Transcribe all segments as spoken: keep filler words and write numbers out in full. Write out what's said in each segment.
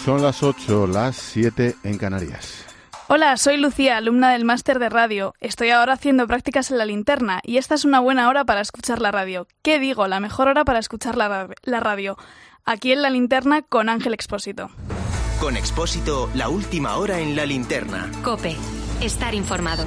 Son las ocho, las siete en Canarias. Hola, soy Lucía, alumna del máster de radio. Estoy ahora haciendo prácticas en La Linterna y esta es una buena hora para escuchar la radio. ¿Qué digo? La mejor hora para escuchar la, la radio. Aquí en La Linterna con Ángel Expósito. Con Expósito, la última hora en La Linterna. COPE. Estar informado.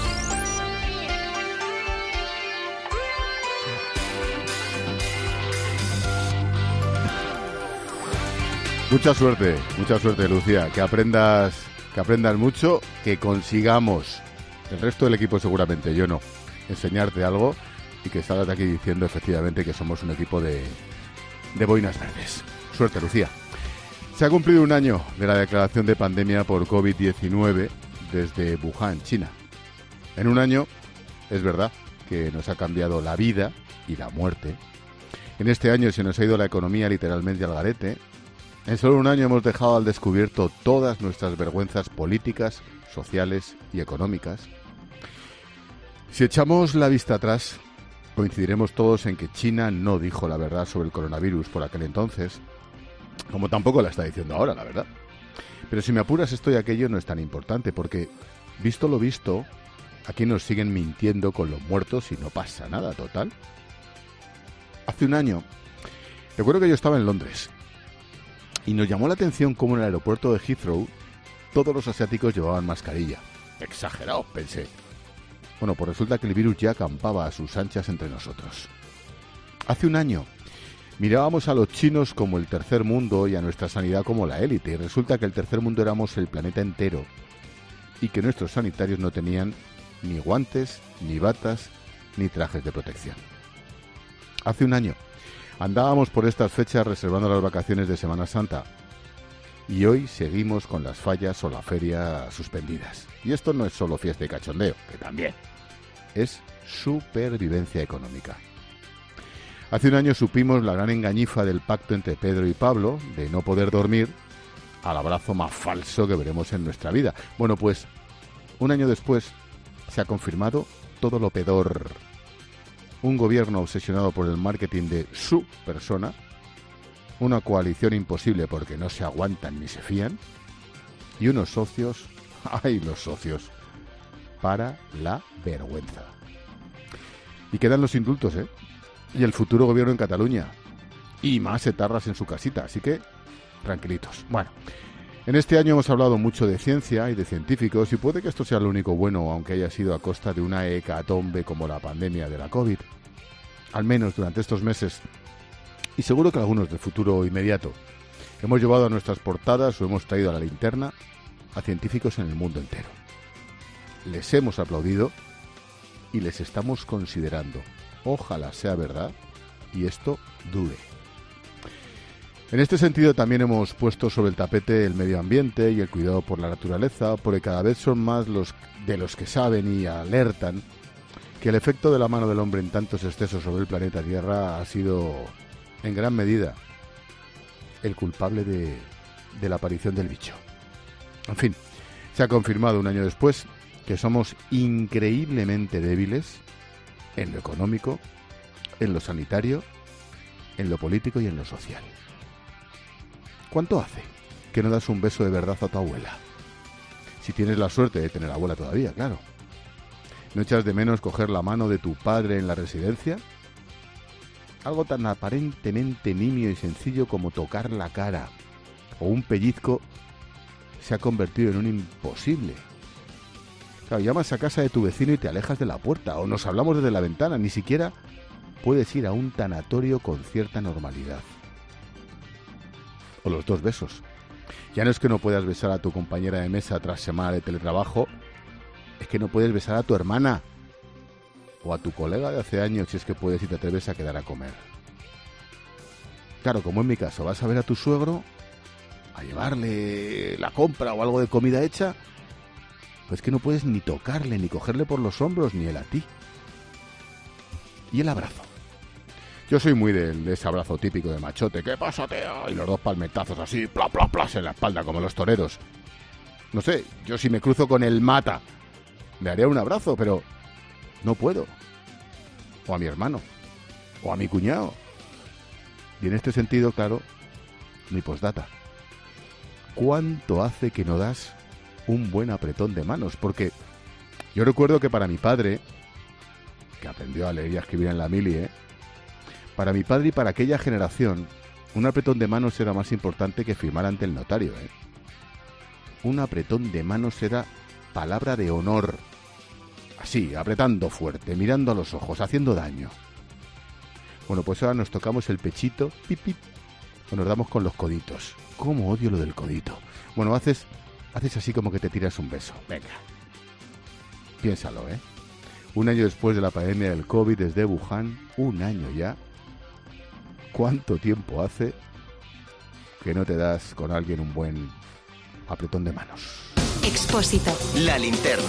Mucha suerte, mucha suerte, Lucía. Que aprendas, que aprendas mucho, que consigamos, el resto del equipo seguramente, yo no, enseñarte algo y que salgas de aquí diciendo efectivamente que somos un equipo de, de boinas verdes. Suerte, Lucía. Se ha cumplido un año de la declaración de pandemia por covid diecinueve desde Wuhan, China. En un año, es verdad, que nos ha cambiado la vida y la muerte. En este año se nos ha ido la economía literalmente al garete. En solo un año hemos dejado al descubierto todas nuestras vergüenzas políticas, sociales y económicas. Si echamos la vista atrás, coincidiremos todos en que China no dijo la verdad sobre el coronavirus por aquel entonces, como tampoco la está diciendo ahora, la verdad. Pero si me apuras, esto y aquello no es tan importante, porque, visto lo visto, aquí nos siguen mintiendo con los muertos y no pasa nada, total. Hace un año, recuerdo que yo estaba en Londres, y nos llamó la atención cómo en el aeropuerto de Heathrow todos los asiáticos llevaban mascarilla. Exagerados, pensé. Bueno, pues resulta que el virus ya acampaba a sus anchas entre nosotros. Hace un año mirábamos a los chinos como el tercer mundo y a nuestra sanidad como la élite, y resulta que el tercer mundo éramos el planeta entero y que nuestros sanitarios no tenían ni guantes, ni batas, ni trajes de protección. Hace un año andábamos por estas fechas reservando las vacaciones de Semana Santa y hoy seguimos con las fallas o la feria suspendidas. Y esto no es solo fiesta y cachondeo, que también es supervivencia económica. Hace un año supimos la gran engañifa del pacto entre Pedro y Pablo de no poder dormir al abrazo más falso que veremos en nuestra vida. Bueno, pues un año después se ha confirmado todo lo peor. Un gobierno obsesionado por el marketing de su persona, una coalición imposible porque no se aguantan ni se fían, y unos socios, ¡ay, los socios!, para la vergüenza. Y quedan los indultos, ¿eh? Y el futuro gobierno en Cataluña, y más etarras en su casita, así que tranquilitos. Bueno, en este año hemos hablado mucho de ciencia y de científicos, y puede que esto sea lo único bueno, aunque haya sido a costa de una hecatombe como la pandemia de la COVID. Al menos durante estos meses, y seguro que algunos del futuro inmediato, hemos llevado a nuestras portadas o hemos traído a La Linterna a científicos en el mundo entero. Les hemos aplaudido y les estamos considerando. Ojalá sea verdad y esto dure. En este sentido también hemos puesto sobre el tapete el medio ambiente y el cuidado por la naturaleza, porque cada vez son más los de los que saben y alertan que el efecto de la mano del hombre en tantos excesos sobre el planeta Tierra ha sido, en gran medida, el culpable de, de la aparición del bicho. En fin, se ha confirmado un año después que somos increíblemente débiles en lo económico, en lo sanitario, en lo político y en lo social. ¿Cuánto hace que no das un beso de verdad a tu abuela? Si tienes la suerte de tener abuela todavía, claro. ¿No echas de menos coger la mano de tu padre en la residencia? Algo tan aparentemente nimio y sencillo como tocar la cara o un pellizco se ha convertido en un imposible. Claro, llamas a casa de tu vecino y te alejas de la puerta, o nos hablamos desde la ventana, ni siquiera puedes ir a un tanatorio con cierta normalidad. O los dos besos. Ya no es que no puedas besar a tu compañera de mesa tras semana de teletrabajo, es que no puedes besar a tu hermana o a tu colega de hace años si es que puedes y te atreves a quedar a comer. Claro, como en mi caso, vas a ver a tu suegro a llevarle la compra o algo de comida hecha, pues que no puedes ni tocarle, ni cogerle por los hombros, ni él a ti. Y el abrazo. Yo soy muy de, de ese abrazo típico de machote. ¿Qué pasa, tío? Y los dos palmetazos así, pla, pla, pla, en la espalda, como los toreros. No sé, yo si me cruzo con el mata, me haría un abrazo, pero no puedo. O a mi hermano, o a mi cuñado. Y en este sentido, claro, mi postdata. ¿cuánto hace que no das un buen apretón de manos? Porque yo recuerdo que para mi padre, que aprendió a leer y a escribir en la mili, ¿eh? para mi padre y para aquella generación, un apretón de manos era más importante que firmar ante el notario, ¿eh? Un apretón de manos era palabra de honor. Así, apretando fuerte, mirando a los ojos, haciendo daño. Bueno, pues ahora nos tocamos el pechito, pip, pip, o nos damos con los coditos. ¿Cómo odio lo del codito? Bueno, haces, haces así como que te tiras un beso. Venga. Piénsalo, ¿eh? Un año después de la pandemia del COVID desde Wuhan, un año ya. ¿Cuánto tiempo hace que no te das con alguien un buen apretón de manos? Expósito. La linterna.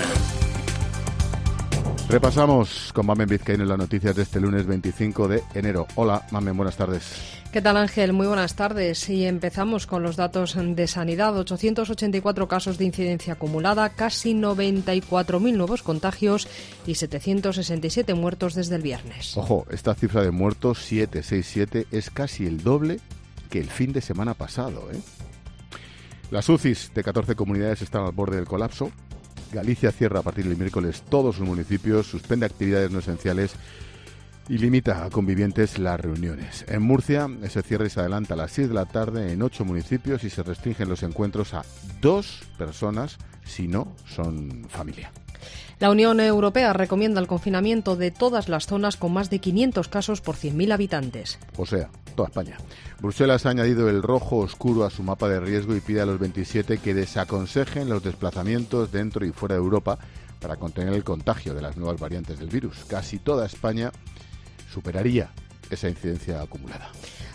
Repasamos con Mamen Vizcaíno las noticias de este lunes veinticinco de enero. Hola, Mamen, buenas tardes. ¿Qué tal, Ángel? Muy buenas tardes. Y empezamos con los datos de sanidad. ochocientos ochenta y cuatro casos de incidencia acumulada, casi noventa y cuatro mil nuevos contagios y setecientos sesenta y siete muertos desde el viernes. Ojo, esta cifra de muertos, setecientos sesenta y siete, es casi el doble que el fin de semana pasado, ¿eh? Las U C Is de catorce comunidades están al borde del colapso. Galicia cierra a partir del miércoles todos sus municipios, suspende actividades no esenciales y limita a convivientes las reuniones. En Murcia, ese cierre se adelanta a las seis de la tarde en ocho municipios y se restringen los encuentros a dos personas si no son familia. La Unión Europea recomienda el confinamiento de todas las zonas con más de quinientos casos por cien mil habitantes. O sea, toda España. Bruselas ha añadido el rojo oscuro a su mapa de riesgo y pide a los veintisiete que desaconsejen los desplazamientos dentro y fuera de Europa para contener el contagio de las nuevas variantes del virus. Casi toda España superaría esa incidencia acumulada.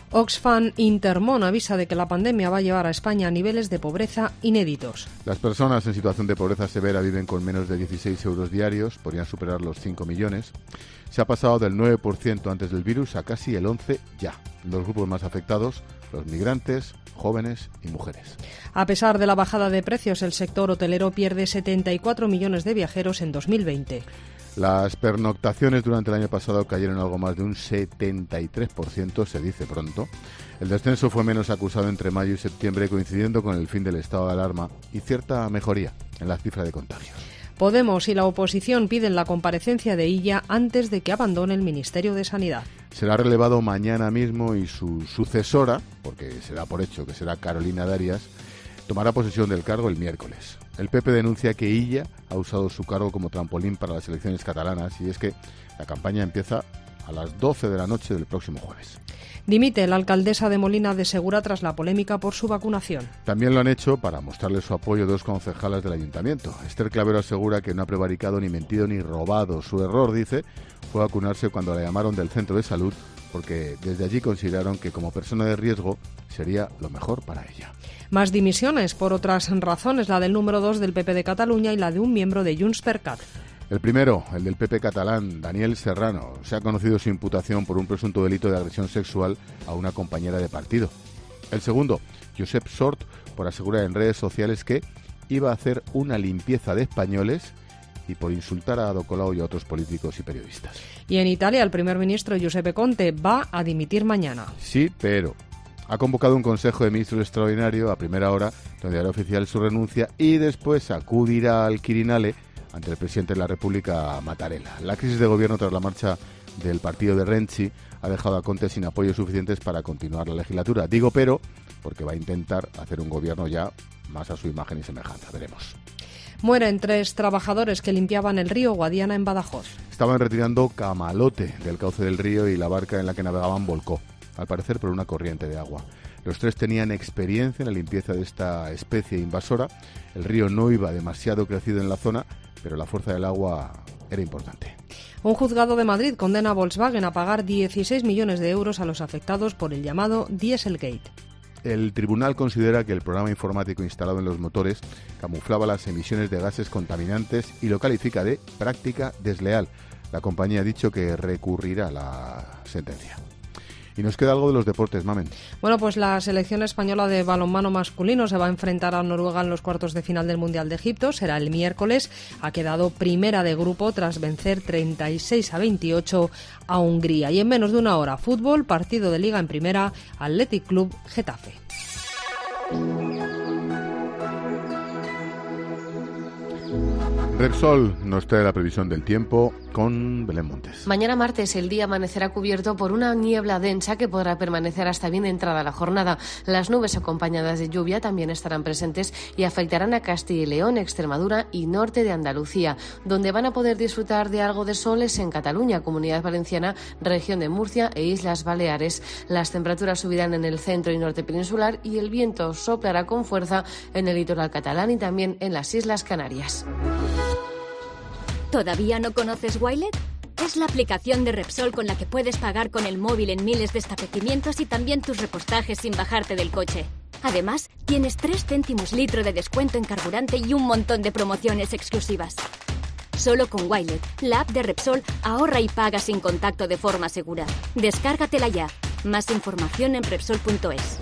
Oxfam Intermón avisa de que la pandemia va a llevar a España a niveles de pobreza inéditos. Las personas en situación de pobreza severa viven con menos de dieciséis euros diarios, podrían superar los cinco millones. Se ha pasado del nueve por ciento antes del virus a casi el once por ciento ya. Los grupos más afectados, los migrantes, jóvenes y mujeres. A pesar de la bajada de precios, el sector hotelero pierde setenta y cuatro millones de viajeros en dos mil veinte. Las pernoctaciones durante el año pasado cayeron algo más de un setenta y tres por ciento, se dice pronto. El descenso fue menos acusado entre mayo y septiembre, coincidiendo con el fin del estado de alarma y cierta mejoría en la cifra de contagios. Podemos y la oposición piden la comparecencia de Illa antes de que abandone el Ministerio de Sanidad. Será relevado mañana mismo y su sucesora, porque se da por hecho que será Carolina Darias, tomará posesión del cargo el miércoles. El P P denuncia que Illa ha usado su cargo como trampolín para las elecciones catalanas y es que la campaña empieza a las doce de la noche del próximo jueves. Dimite la alcaldesa de Molina de Segura tras la polémica por su vacunación. También lo han hecho para mostrarle su apoyo dos concejalas del ayuntamiento. Esther Clavero asegura que no ha prevaricado, ni mentido, ni robado. Su error, dice, fue vacunarse cuando la llamaron del centro de salud porque desde allí consideraron que como persona de riesgo sería lo mejor para ella. Más dimisiones por otras razones, la del número dos del P P de Cataluña y la de un miembro de Junts per Cat. El primero, el del P P catalán, Daniel Serrano, se ha conocido su imputación por un presunto delito de agresión sexual a una compañera de partido. El segundo, Josep Sort, por asegurar en redes sociales que iba a hacer una limpieza de españoles y por insultar a Ada Colau y a otros políticos y periodistas. Y en Italia, el primer ministro Giuseppe Conte va a dimitir mañana. Sí, pero ha convocado un consejo de ministros extraordinario a primera hora, donde hará oficial su renuncia y después acudirá al Quirinale ante el presidente de la República, Mattarella. La crisis de gobierno tras la marcha del partido de Renzi ha dejado a Conte sin apoyos suficientes para continuar la legislatura. Digo pero, porque va a intentar hacer un gobierno ya más a su imagen y semejanza. Veremos. Mueren tres trabajadores que limpiaban el río Guadiana en Badajoz. Estaban retirando camalote del cauce del río y la barca en la que navegaban volcó, al parecer por una corriente de agua. Los tres tenían experiencia en la limpieza de esta especie invasora. El río no iba demasiado crecido en la zona, pero la fuerza del agua era importante. Un juzgado de Madrid condena a Volkswagen a pagar dieciséis millones de euros a los afectados por el llamado Dieselgate. El tribunal considera que el programa informático instalado en los motores camuflaba las emisiones de gases contaminantes y lo califica de práctica desleal. La compañía ha dicho que recurrirá la sentencia. Y nos queda algo de los deportes, Mamen. Bueno, pues la selección española de balonmano masculino se va a enfrentar a Noruega en los cuartos de final del Mundial de Egipto. Será el miércoles. Ha quedado primera de grupo tras vencer treinta y seis a veintiocho a Hungría. Y en menos de una hora, fútbol, partido de Liga en primera, Athletic Club Getafe. Repsol nos trae la previsión del tiempo con Belén Montes. Mañana martes el día amanecerá cubierto por una niebla densa que podrá permanecer hasta bien entrada la jornada. Las nubes acompañadas de lluvia también estarán presentes y afectarán a Castilla y León, Extremadura y norte de Andalucía. Donde van a poder disfrutar de algo de sol es en Cataluña, Comunidad Valenciana, región de Murcia e Islas Baleares. Las temperaturas subirán en el centro y norte peninsular y el viento soplará con fuerza en el litoral catalán y también en las Islas Canarias. ¿Todavía no conoces Wilet? Es la aplicación de Repsol con la que puedes pagar con el móvil en miles de establecimientos y también tus repostajes sin bajarte del coche. Además, tienes tres céntimos litro de descuento en carburante y un montón de promociones exclusivas. Solo con Wilet, la app de Repsol, ahorra y paga sin contacto de forma segura. Descárgatela ya. Más información en Repsol punto es.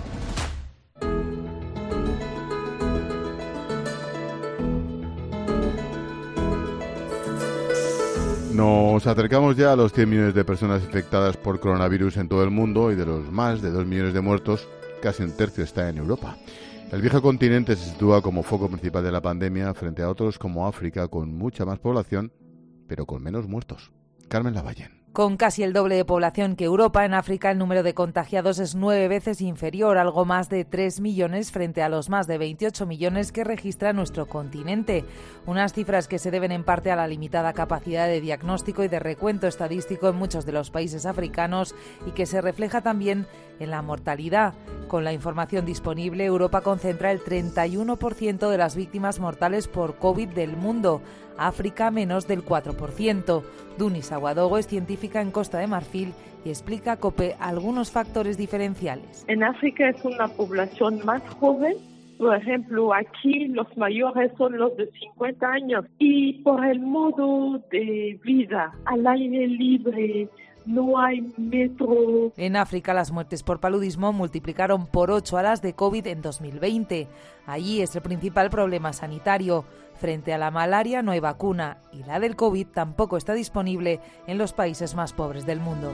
Nos acercamos ya a los cien millones de personas infectadas por coronavirus en todo el mundo y de los más de dos millones de muertos, casi un tercio está en Europa. El viejo continente se sitúa como foco principal de la pandemia frente a otros como África con mucha más población, pero con menos muertos. Carmen Lavallén. Con casi el doble de población que Europa, en África el número de contagiados es nueve veces inferior, algo más de tres millones frente a los más de veintiocho millones que registra nuestro continente. Unas cifras que se deben en parte a la limitada capacidad de diagnóstico y de recuento estadístico en muchos de los países africanos y que se refleja también en la mortalidad. Con la información disponible, Europa concentra el treinta y uno por ciento de las víctimas mortales por COVID del mundo. África menos del cuatro por ciento. Dunis Aguadogo es científica en Costa de Marfil y explica a COPE algunos factores diferenciales. En África es una población más joven. Por ejemplo, aquí los mayores son los de cincuenta años y por el modo de vida al aire libre, no hay metro. En África las muertes por paludismo multiplicaron por ocho a las de COVID en dos mil veinte. Allí es el principal problema sanitario. Frente a la malaria no hay vacuna y la del COVID tampoco está disponible en los países más pobres del mundo.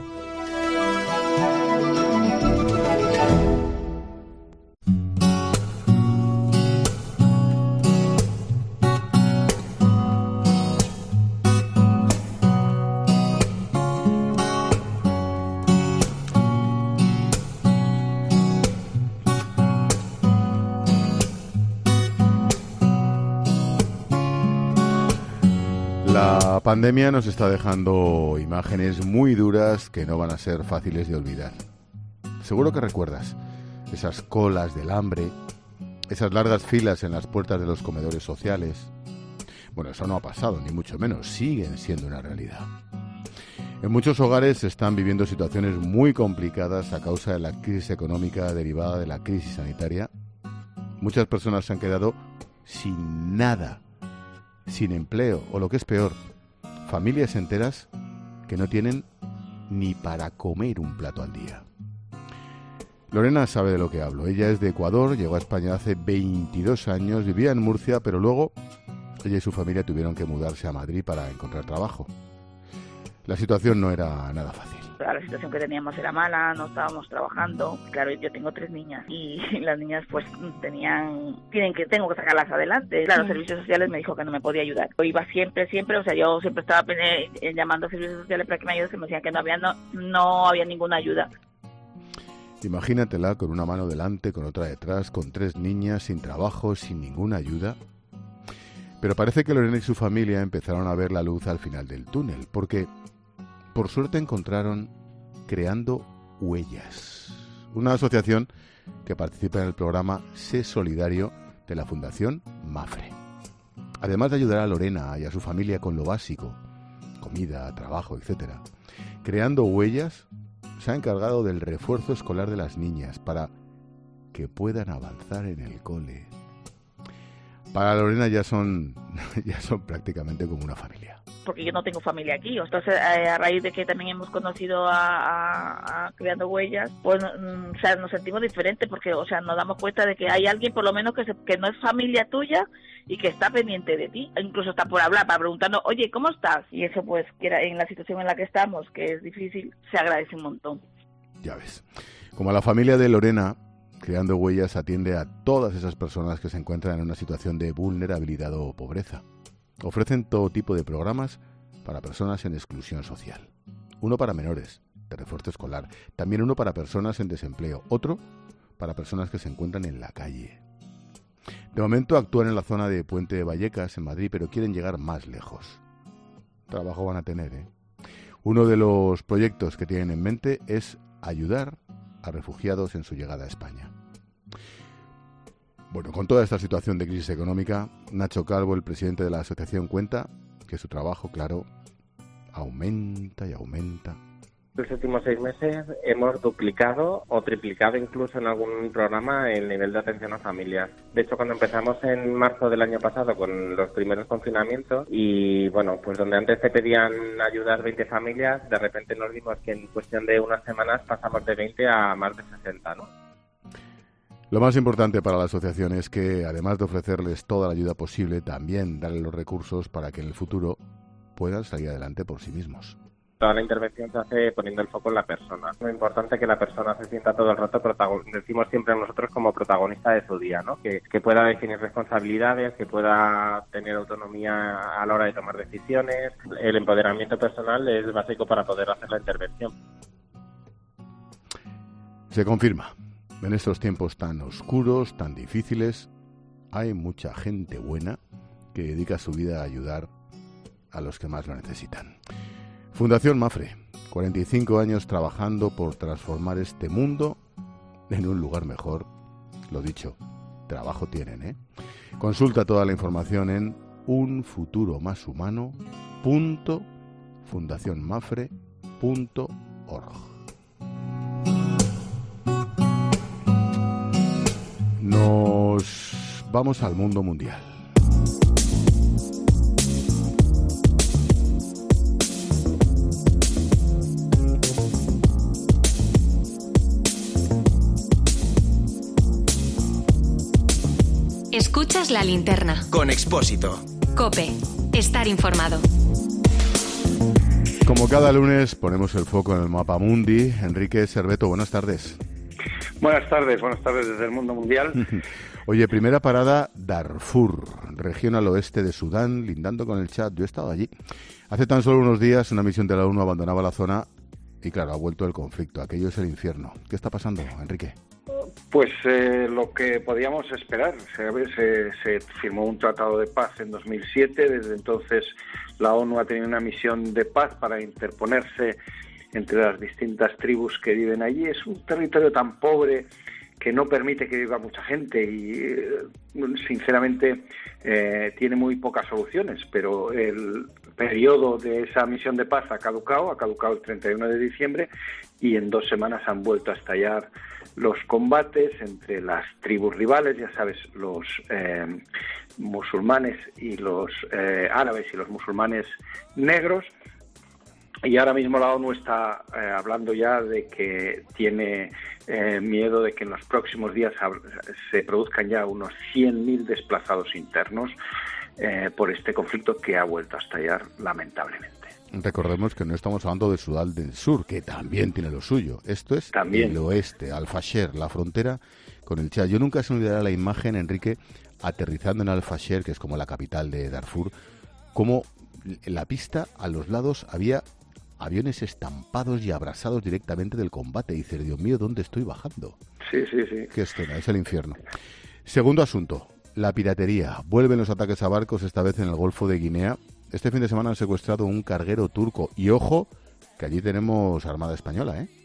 La pandemia nos está dejando imágenes muy duras que no van a ser fáciles de olvidar. Seguro que recuerdas esas colas del hambre, esas largas filas en las puertas de los comedores sociales. Bueno, eso no ha pasado, ni mucho menos, siguen siendo una realidad. En muchos hogares se están viviendo situaciones muy complicadas a causa de la crisis económica derivada de la crisis sanitaria. Muchas personas se han quedado sin nada, sin empleo, o lo que es peor, familias enteras que no tienen ni para comer un plato al día. Lorena sabe de lo que hablo. Ella es de Ecuador, llegó a España hace veintidós años, vivía en Murcia, pero luego ella y su familia tuvieron que mudarse a Madrid para encontrar trabajo. La situación no era nada fácil. La situación que teníamos era mala, no estábamos trabajando. Claro, yo tengo tres niñas y las niñas pues tenían, tienen que, tengo que sacarlas adelante. Claro, los servicios sociales me dijo que no me podía ayudar. Yo iba siempre, siempre, o sea, yo siempre estaba eh, llamando a servicios sociales para que me ayuden, que me decían que no había, no, no había ninguna ayuda. Imagínatela con una mano delante, con otra detrás, con tres niñas, sin trabajo, sin ninguna ayuda. Pero parece que Lorena y su familia empezaron a ver la luz al final del túnel, porque por suerte encontraron Creando Huellas, una asociación que participa en el programa Sé Solidario de la Fundación Mafre. Además de ayudar a Lorena y a su familia con lo básico, comida, trabajo, etcétera, Creando Huellas se ha encargado del refuerzo escolar de las niñas para que puedan avanzar en el cole. Para Lorena ya son, ya son prácticamente como una familia. Porque yo no tengo familia aquí. Entonces, eh, a raíz de que también hemos conocido a, a, a Creando Huellas, pues mm, o sea, nos sentimos diferentes porque, o sea, nos damos cuenta de que hay alguien por lo menos que, se, que no es familia tuya y que está pendiente de ti. Incluso está por hablar, para preguntarnos, oye, ¿cómo estás? Y eso, pues, que era en la situación en la que estamos, que es difícil, se agradece un montón. Ya ves. Como a la familia de Lorena, Creando Huellas atiende a todas esas personas que se encuentran en una situación de vulnerabilidad o pobreza. Ofrecen todo tipo de programas para personas en exclusión social. Uno para menores, de refuerzo escolar. También uno para personas en desempleo. Otro para personas que se encuentran en la calle. De momento actúan en la zona de Puente de Vallecas, en Madrid, pero quieren llegar más lejos. Trabajo van a tener, ¿eh? Uno de los proyectos que tienen en mente es ayudar a refugiados en su llegada a España. Bueno, con toda esta situación de crisis económica, Nacho Calvo, el presidente de la asociación, cuenta que su trabajo, claro, aumenta y aumenta. En los últimos seis meses hemos duplicado o triplicado incluso en algún programa el nivel de atención a familias. De hecho, cuando empezamos en marzo del año pasado con los primeros confinamientos y, bueno, pues donde antes te pedían ayudar veinte familias, de repente nos dimos que en cuestión de unas semanas pasamos de veinte a más de sesenta, ¿no? Lo más importante para la asociación es que, además de ofrecerles toda la ayuda posible, también darles los recursos para que en el futuro puedan salir adelante por sí mismos. Toda la intervención se hace poniendo el foco en la persona. Es muy importante que la persona se sienta todo el rato, protagon- decimos siempre a nosotros, como protagonista de su día, ¿no? Que, que pueda definir responsabilidades, que pueda tener autonomía a la hora de tomar decisiones. El empoderamiento personal es básico para poder hacer la intervención. Se confirma. En estos tiempos tan oscuros, tan difíciles, hay mucha gente buena que dedica su vida a ayudar a los que más lo necesitan. Fundación Mafre, cuarenta y cinco años trabajando por transformar este mundo en un lugar mejor. Lo dicho, trabajo tienen, ¿eh? Consulta toda la información en un futuro más humano punto fundación mafre punto org. Nos vamos al mundo mundial. Escuchas La Linterna. Con Expósito. COPE. Estar informado. Como cada lunes ponemos el foco en el mapa mundi. Enrique Cerveto, buenas tardes. Buenas tardes, buenas tardes desde el mundo mundial. Oye, primera parada, Darfur, región al oeste de Sudán, lindando con el Chad. Yo he estado allí. Hace tan solo unos días una misión de la ONU abandonaba la zona y claro, ha vuelto el conflicto. Aquello es el infierno. ¿Qué está pasando, Enrique? Pues eh, lo que podíamos esperar. Se, se, se firmó un tratado de paz en dos mil siete. Desde entonces la ONU ha tenido una misión de paz para interponerse entre las distintas tribus que viven allí. Es un territorio tan pobre que no permite que viva mucha gente y, sinceramente, eh, tiene muy pocas soluciones, pero el periodo de esa misión de paz ha caducado, ha caducado el treinta y uno de diciembre y en dos semanas han vuelto a estallar los combates entre las tribus rivales, ya sabes, los eh, musulmanes y los eh, árabes y los musulmanes negros. Y ahora mismo la ONU está eh, hablando ya de que tiene eh, miedo de que en los próximos días se produzcan ya unos cien mil desplazados internos eh, por este conflicto que ha vuelto a estallar lamentablemente. Recordemos que no estamos hablando de Sudán del Sur, que también tiene lo suyo. Esto es también el oeste, Al-Fasher, la frontera con el Chad. Yo nunca se me olvidará la imagen, Enrique, aterrizando en Al-Fasher, que es como la capital de Darfur, como en la pista a los lados había aviones estampados y abrasados directamente del combate. Y dices, Dios mío, ¿dónde estoy bajando? Sí, sí, sí. Qué escena, es el infierno. Segundo asunto, la piratería. Vuelven los ataques a barcos, esta vez en el Golfo de Guinea. Este fin de semana han secuestrado un carguero turco. Y ojo, que allí tenemos Armada Española, ¿eh?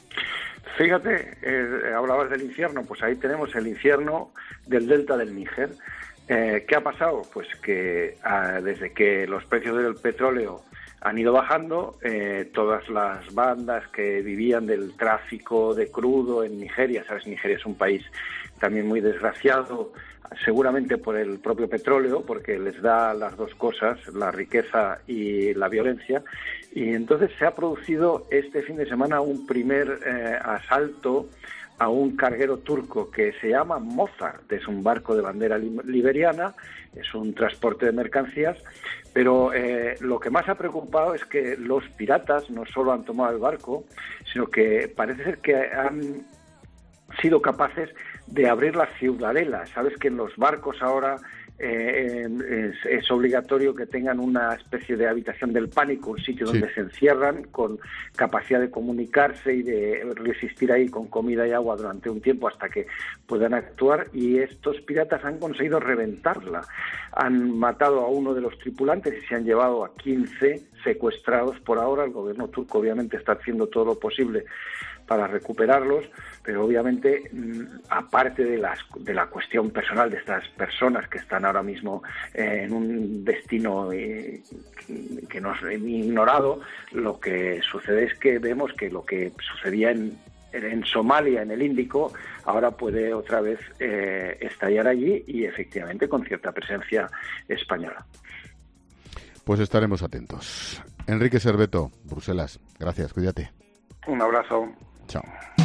Fíjate, eh, hablabas del infierno, pues ahí tenemos el infierno del delta del Níger. Eh, ¿Qué ha pasado? Pues que ah, desde que los precios del petróleo han ido bajando, eh, todas las bandas que vivían del tráfico de crudo en Nigeria, sabes, Nigeria es un país también muy desgraciado, seguramente por el propio petróleo, porque les da las dos cosas, la riqueza y la violencia, y entonces se ha producido este fin de semana un primer eh, asalto a un carguero turco que se llama Mozart, es un barco de bandera liberiana, es un transporte de mercancías, pero eh, lo que más ha preocupado es que los piratas no solo han tomado el barco, sino que parece ser que han sido capaces de abrir la ciudadela. Sabes que en los barcos ahora eh, es, es obligatorio que tengan una especie de habitación del pánico, un sitio donde sí. se encierran con capacidad de comunicarse y de resistir ahí con comida y agua durante un tiempo hasta que puedan actuar, y estos piratas han conseguido reventarla. Han matado a uno de los tripulantes y se han llevado a quince secuestrados por ahora. El gobierno turco obviamente está haciendo todo lo posible para recuperarlos, pero obviamente, aparte de, las, de la cuestión personal de estas personas que están ahora mismo eh, en un destino eh, que nos ha ignorado, lo que sucede es que vemos que lo que sucedía en, en Somalia, en el Índico, ahora puede otra vez eh, estallar allí, y efectivamente con cierta presencia española. Pues estaremos atentos. Enrique Serveto, Bruselas, gracias, cuídate. Un abrazo. Chao.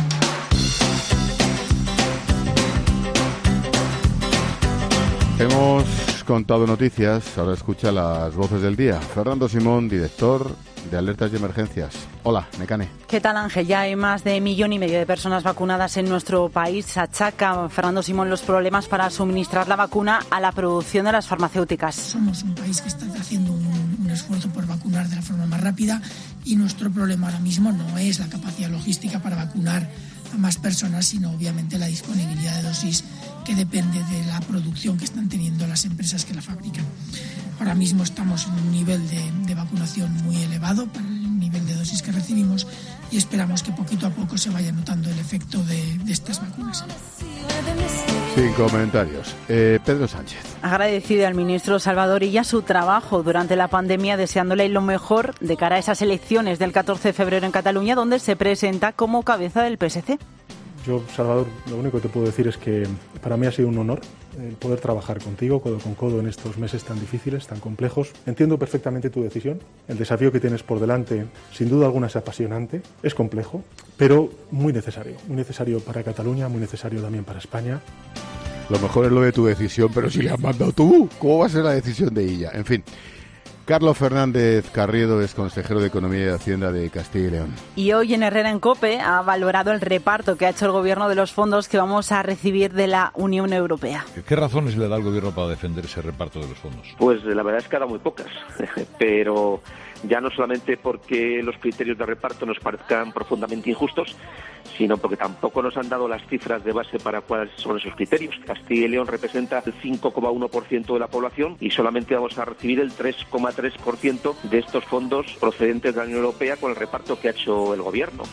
Hemos contado noticias, ahora escucha las voces del día. Fernando Simón, director de Alertas y Emergencias. Hola, Nekane. ¿Qué tal, Ángel? Ya hay más de millón y medio de personas vacunadas en nuestro país. Achaca Fernando Simón los problemas para suministrar la vacuna a la producción de las farmacéuticas. Somos un país que está haciendo un, un esfuerzo por vacunar de la forma más rápida, y nuestro problema ahora mismo no es la capacidad logística para vacunar a más personas, sino obviamente la disponibilidad de dosis, que depende de la producción que están teniendo las empresas que la fabrican. Ahora mismo estamos en un nivel de, de vacunación muy elevado para el nivel de dosis que recibimos, y esperamos que poquito a poco se vaya notando el efecto de, de estas vacunas. Sin comentarios. Eh, Pedro Sánchez. Agradecido al ministro Salvador Illa su trabajo durante la pandemia, deseándole lo mejor de cara a esas elecciones del catorce de febrero en Cataluña, donde se presenta como cabeza del P S C. Yo, Salvador, lo único que te puedo decir es que para mí ha sido un honor el poder trabajar contigo codo con codo en estos meses tan difíciles, tan complejos. Entiendo perfectamente tu decisión. El desafío que tienes por delante, sin duda alguna, es apasionante, es complejo, pero muy necesario. Muy necesario para Cataluña, muy necesario también para España. Lo mejor es lo de tu decisión, pero si le has mandado tú, ¿cómo va a ser la decisión de ella? En fin. Carlos Fernández Carriedo es consejero de Economía y Hacienda de Castilla y León. Y hoy en Herrera en COPE ha valorado el reparto que ha hecho el Gobierno de los fondos que vamos a recibir de la Unión Europea. ¿Qué razones le da el Gobierno para defender ese reparto de los fondos? Pues la verdad es que ha dado muy pocas, pero ya no solamente porque los criterios de reparto nos parezcan profundamente injustos, sino porque tampoco nos han dado las cifras de base para cuáles son esos criterios. Castilla y León representa el cinco coma uno por ciento de la población y solamente vamos a recibir el tres coma tres por ciento de estos fondos procedentes de la Unión Europea con el reparto que ha hecho el Gobierno.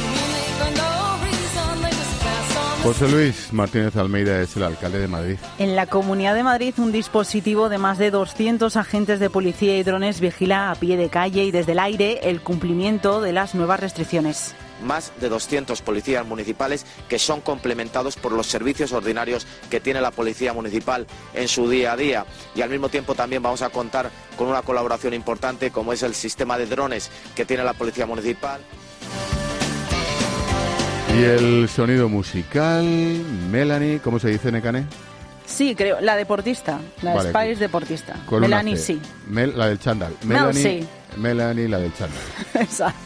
José Luis Martínez Almeida es el alcalde de Madrid. En la Comunidad de Madrid, un dispositivo de más de doscientos agentes de policía y drones vigila a pie de calle y desde el aire el cumplimiento de las nuevas restricciones. Más de doscientos policías municipales que son complementados por los servicios ordinarios que tiene la Policía Municipal en su día a día. Y al mismo tiempo también vamos a contar con una colaboración importante como es el sistema de drones que tiene la Policía Municipal. Y el sonido musical, Melanie, ¿cómo se dice, Nekane? Sí, creo, la deportista, la vale, Spice deportista. Con Melanie, sí. Mel, la del chándal. Mel, Melanie, sí. Melanie, la del chándal. Exacto.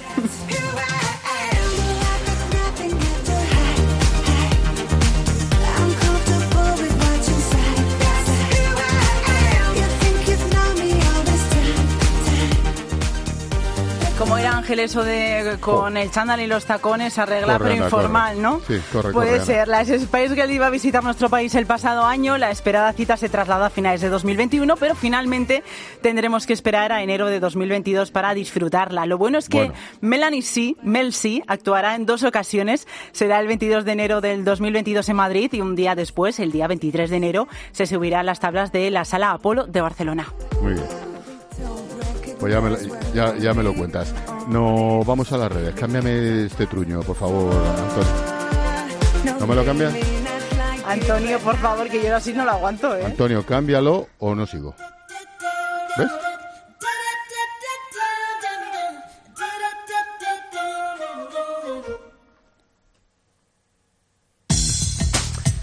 Como era, Ángel, eso de con el chándal y los tacones, arreglar corre, pero anda, informal, corre. ¿no? Sí, corre, Puede corre, ser. La Spice Girl iba a visitar nuestro país el pasado año. La esperada cita se trasladó a finales de dos mil veintiuno, pero finalmente tendremos que esperar a enero de dos mil veintidós para disfrutarla. Lo bueno es que bueno. Melanie C, Mel C, actuará en dos ocasiones. Será el veintidós de enero del dos mil veintidós en Madrid y un día después, el día veintitrés de enero, se subirá a las tablas de la Sala Apolo de Barcelona. Muy bien. Pues ya me, lo, ya, ya me lo cuentas. No, vamos a las redes. Cámbiame este truño, por favor, Antonio. ¿No me lo cambias? Antonio, por favor, que yo así no lo aguanto, ¿eh? Antonio, cámbialo o no sigo. ¿Ves?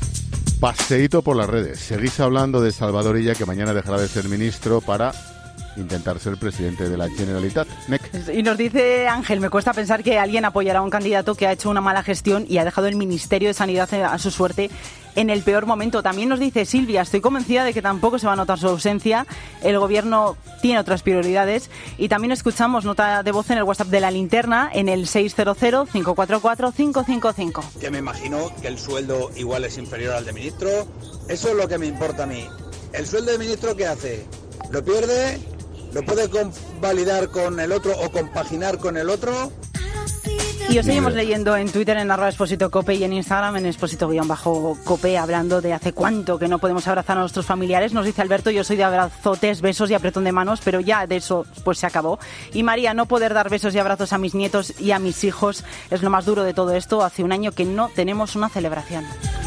Paseíto por las redes. Seguís hablando de Salvador Illa, que mañana dejará de ser ministro para intentar ser presidente de la Generalitat. Nec. Y nos dice Ángel, me cuesta pensar que alguien apoyará a un candidato que ha hecho una mala gestión y ha dejado el Ministerio de Sanidad a su suerte en el peor momento. También nos dice Silvia, estoy convencida de que tampoco se va a notar su ausencia. El gobierno tiene otras prioridades. Y también escuchamos nota de voz en el WhatsApp de La Linterna en el seis cero cero, cinco cuatro cuatro, cinco cinco cinco. Que me imagino que el sueldo igual es inferior al de ministro. Eso es lo que me importa a mí. ¿El sueldo de ministro qué hace? ¿Lo pierde? ¿Lo puede validar con el otro o compaginar con el otro? Y os seguimos leyendo en Twitter en arroba Expósito Cope y en Instagram en Expósito-Cope, hablando de hace cuánto que no podemos abrazar a nuestros familiares. Nos dice Alberto, yo soy de abrazotes, besos y apretón de manos, pero ya de eso pues se acabó. Y María, no poder dar besos y abrazos a mis nietos y a mis hijos es lo más duro de todo esto. Hace un año que no tenemos una celebración.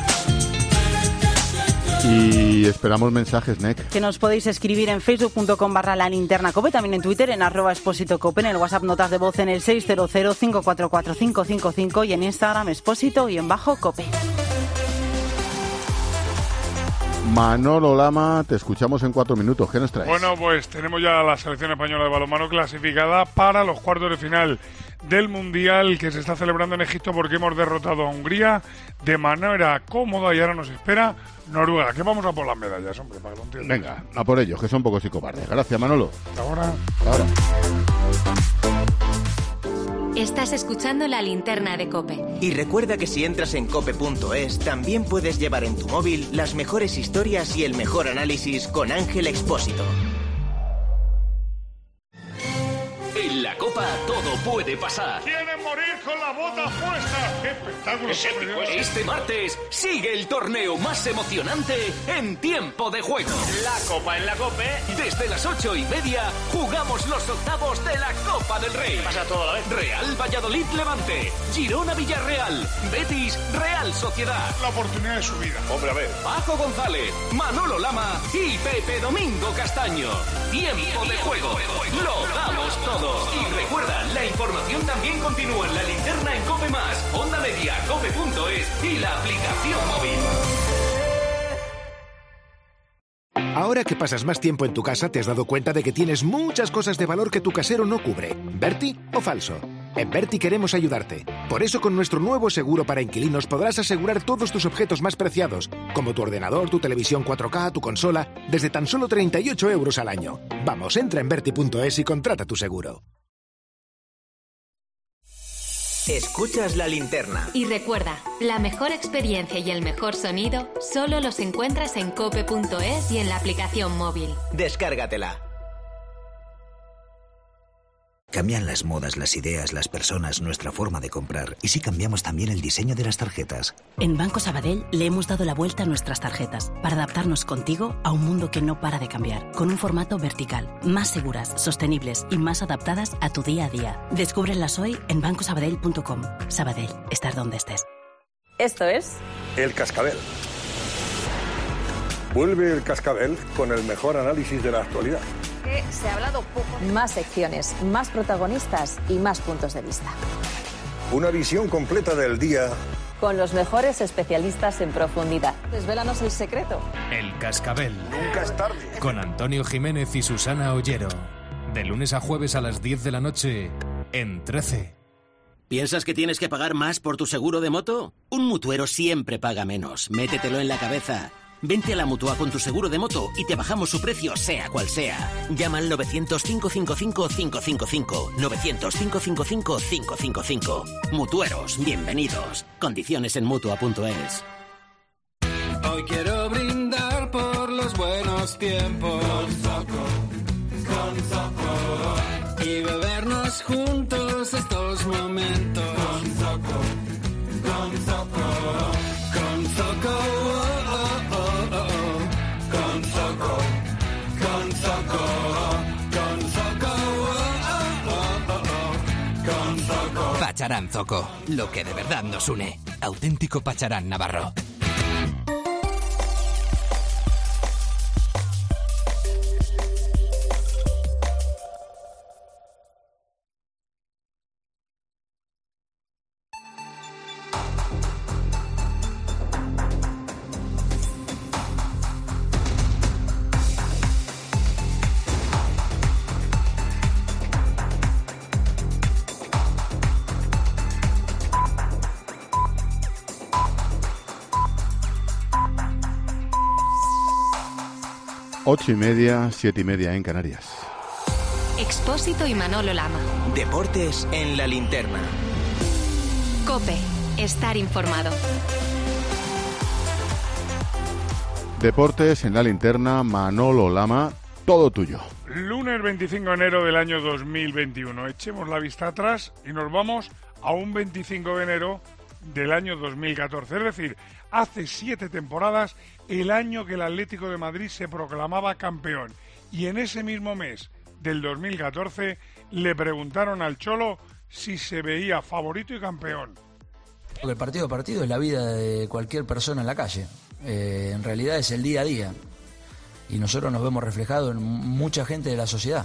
Y esperamos mensajes, Nec. Que nos podéis escribir en facebook.com barra la linterna cope, también en Twitter en arroba expósito cope, en el WhatsApp notas de voz en el seis cero cero, cinco cuatro cuatro, cinco cinco cinco y en Instagram expósito-cope. Manolo Lama, te escuchamos en cuatro minutos. ¿Qué nos traes? Bueno, pues tenemos ya la selección española de balonmano clasificada para los cuartos de final del Mundial que se está celebrando en Egipto, porque hemos derrotado a Hungría de manera cómoda y ahora nos espera Noruega. Que vamos a por las medallas, hombre, para que lo entiendan. Venga, a por ellos, que son pocos y cobardes. Gracias, Manolo. Hasta ahora. Hasta ahora. Estás escuchando La Linterna de COPE. Y recuerda que si entras en cope punto es, también puedes llevar en tu móvil las mejores historias y el mejor análisis con Ángel Expósito. En la Copa todo puede pasar. ¡Quieren morir con la bota puesta! ¡Qué espectáculo! Este martes sigue el torneo más emocionante en tiempo de juego. La Copa en la COPE. Desde las ocho y media jugamos los octavos de la Copa del Rey. Pasa todo a la vez. Real Valladolid Levante, Girona Villarreal, Betis Real Sociedad. La oportunidad de su vida. Hombre, a ver. Paco González, Manolo Lama y Pepe Domingo Castaño. Tiempo de juego. Lo damos todo. Y recuerda, la información también continúa en La Linterna en Cope Más, Onda Media, cope punto es y la aplicación móvil. Ahora que pasas más tiempo en tu casa, te has dado cuenta de que tienes muchas cosas de valor que tu casero no cubre. ¿Berti o falso? En Berti queremos ayudarte. Por eso, con nuestro nuevo seguro para inquilinos podrás asegurar todos tus objetos más preciados, como tu ordenador, tu televisión cuatro K, tu consola, desde tan solo treinta y ocho euros al año. Vamos, entra en berti punto es y contrata tu seguro. Escuchas La Linterna. Y recuerda, la mejor experiencia y el mejor sonido solo los encuentras en cope punto es y en la aplicación móvil. Descárgatela. Cambian las modas, las ideas, las personas, nuestra forma de comprar. ¿Y si cambiamos también el diseño de las tarjetas? En Banco Sabadell le hemos dado la vuelta a nuestras tarjetas para adaptarnos contigo a un mundo que no para de cambiar, con un formato vertical, más seguras, sostenibles y más adaptadas a tu día a día. Descúbrelas hoy en banco sabadell punto com. Sabadell, estar donde estés. Esto es El Cascabel. Vuelve El Cascabel con el mejor análisis de la actualidad. que se ha hablado poco. Más secciones, más protagonistas y más puntos de vista. Una visión completa del día. Con los mejores especialistas en profundidad. Desvélanos el secreto. El Cascabel. Nunca es tarde. Con Antonio Jiménez y Susana Ollero. De lunes a jueves a las diez de la noche en trece. ¿Piensas que tienes que pagar más por tu seguro de moto? Un mutuero siempre paga menos. Métetelo en la cabeza. Vente a la Mutua con tu seguro de moto y te bajamos su precio, sea cual sea. Llama al novecientos, cinco cinco cinco, cinco cinco cinco. novecientos, cinco cinco cinco, cinco cinco cinco. Mutueros, bienvenidos. Condiciones en Mutua punto es. Hoy quiero brindar por los buenos tiempos. Con Zoco, con Zoco. Y bebernos juntos estos momentos. Con Zoco, con Zoco. Con Zoco. Pacharán Zoco, lo que de verdad nos une. Auténtico Pacharán navarro. Ocho y media, siete y media en Canarias. Expósito y Manolo Lama. Deportes en la linterna. COPE. Estar informado. Deportes en la linterna, Manolo Lama, todo tuyo. Lunes veinticinco de enero del año dos mil veintiuno. Echemos la vista atrás y nos vamos a un veinticinco de enero del año dos mil catorce. Es decir, hace siete temporadas, el año que el Atlético de Madrid se proclamaba campeón. Y en ese mismo mes del dos mil catorce le preguntaron al Cholo si se veía favorito y campeón. El partido a partido es la vida de cualquier persona en la calle. Eh, en realidad es el día a día. Y nosotros nos vemos reflejados en mucha gente de la sociedad.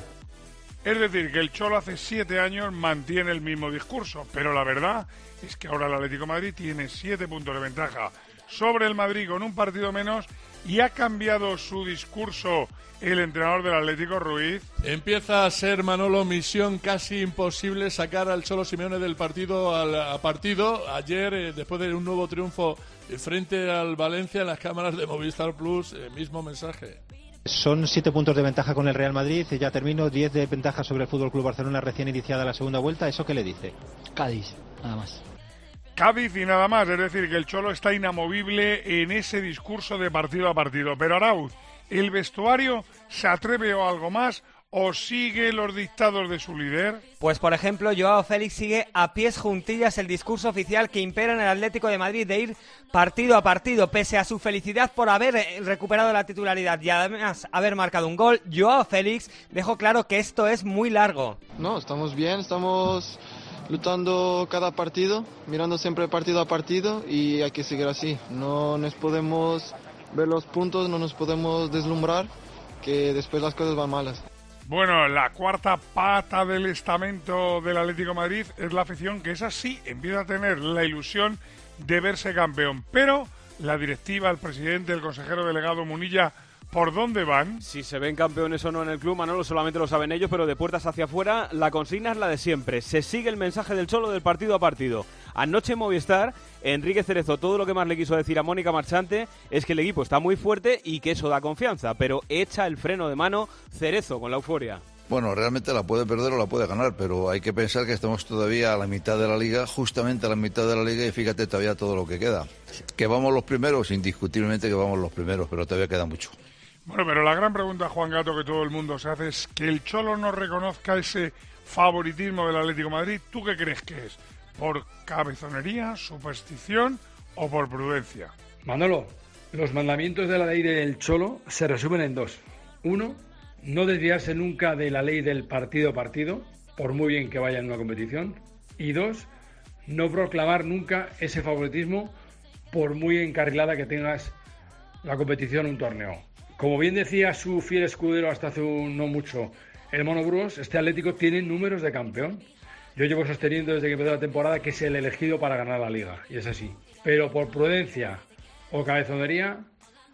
Es decir, que el Cholo hace siete años mantiene el mismo discurso, pero la verdad es que ahora el Atlético de Madrid tiene siete puntos de ventaja sobre el Madrid con un partido menos y ha cambiado su discurso el entrenador del Atlético, Ruiz. Empieza a ser, Manolo, misión casi imposible sacar al Cholo Simeone del partido al, a partido. Ayer, eh, después de un nuevo triunfo eh, frente al Valencia en las cámaras de Movistar Plus, eh, mismo mensaje. Son siete puntos de ventaja con el Real Madrid, ya termino, diez de ventaja sobre el F C Barcelona recién iniciada la segunda vuelta. ¿Eso qué le dice? Cádiz, nada más. Cádiz y nada más, es decir, que el Cholo está inamovible en ese discurso de partido a partido. Pero Arauz, ¿el vestuario se atreve a algo más o sigue los dictados de su líder? Pues por ejemplo, Joao Félix sigue a pies juntillas el discurso oficial que impera en el Atlético de Madrid de ir partido a partido, pese a su felicidad por haber recuperado la titularidad y además haber marcado un gol. Joao Félix dejó claro que esto es muy largo. No, estamos bien, estamos luchando cada partido, mirando siempre partido a partido y hay que seguir así. No nos podemos ver los puntos, no nos podemos deslumbrar, que después las cosas van malas. Bueno, la cuarta pata del estamento del Atlético de Madrid es la afición, que esa sí empieza a tener la ilusión de verse campeón. Pero la directiva, el presidente, el consejero delegado Munilla, ¿por dónde van? Si se ven campeones o no en el club, Manolo, solamente lo saben ellos, pero de puertas hacia afuera la consigna es la de siempre. Se sigue el mensaje del Cholo del partido a partido. Anoche en Movistar, Enrique Cerezo, todo lo que más le quiso decir a Mónica Marchante es que el equipo está muy fuerte y que eso da confianza, pero echa el freno de mano Cerezo con la euforia. Bueno, realmente la puede perder o la puede ganar, pero hay que pensar que estamos todavía a la mitad de la liga, justamente a la mitad de la liga, y fíjate todavía todo lo que queda. Que vamos los primeros, indiscutiblemente que vamos los primeros, pero todavía queda mucho. Bueno, pero la gran pregunta, Juan Gato, que todo el mundo se hace es que el Cholo no reconozca ese favoritismo del Atlético de Madrid. ¿Tú qué crees que es? ¿Por cabezonería, superstición o por prudencia? Manolo, los mandamientos de la ley del Cholo se resumen en dos. Uno, no desviarse nunca de la ley del partido a partido, por muy bien que vaya en una competición. Y dos, no proclamar nunca ese favoritismo por muy encarrilada que tengas la competición o un torneo. Como bien decía su fiel escudero hasta hace un, no mucho, el Mono Bros, este Atlético tiene números de campeón. Yo llevo sosteniendo desde que empezó la temporada que es el elegido para ganar la Liga, y es así. Pero por prudencia o cabezonería,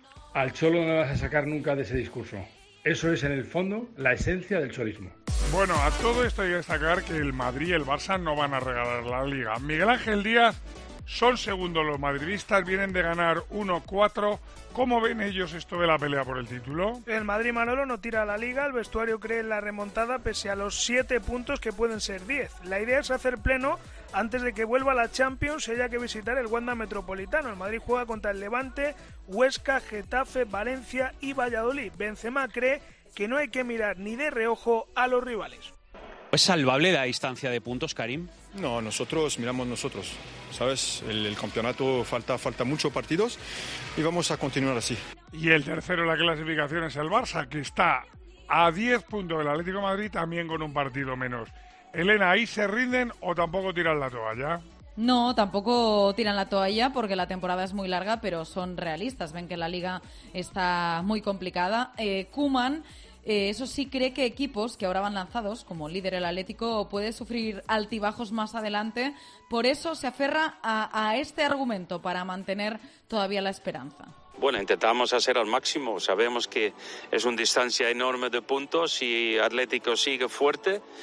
al Cholo no le vas a sacar nunca de ese discurso. Eso es, en el fondo, la esencia del cholismo. Bueno, a todo esto hay que destacar que el Madrid y el Barça no van a regalar la Liga. Miguel Ángel Díaz, son segundos los madridistas, vienen de ganar uno cuatro. ¿Cómo ven ellos esto de la pelea por el título? El Madrid, Manolo, no tira a la Liga, el vestuario cree en la remontada pese a los siete puntos que pueden ser diez. La idea es hacer pleno antes de que vuelva la Champions y haya que visitar el Wanda Metropolitano. El Madrid juega contra el Levante, Huesca, Getafe, Valencia y Valladolid. Benzema cree que no hay que mirar ni de reojo a los rivales. ¿Es salvable la distancia de puntos, Karim? No, nosotros miramos nosotros, ¿sabes? El, el campeonato falta, falta muchos partidos y vamos a continuar así. Y el tercero en la clasificación es el Barça, que está a diez puntos del Atlético de Madrid, también con un partido menos. Elena, ¿ahí se rinden o tampoco tiran la toalla? No, tampoco tiran la toalla porque la temporada es muy larga, pero son realistas. Ven que la Liga está muy complicada. Eh, Koeman... Eh, eso sí, cree que equipos que ahora van lanzados, como líder el Atlético, puede sufrir altibajos más adelante. Por eso se aferra a, a este argumento para mantener todavía la esperanza. Bueno, intentamos hacer al máximo. Sabemos que es una distancia enorme de puntos y Atlético sigue fuerte.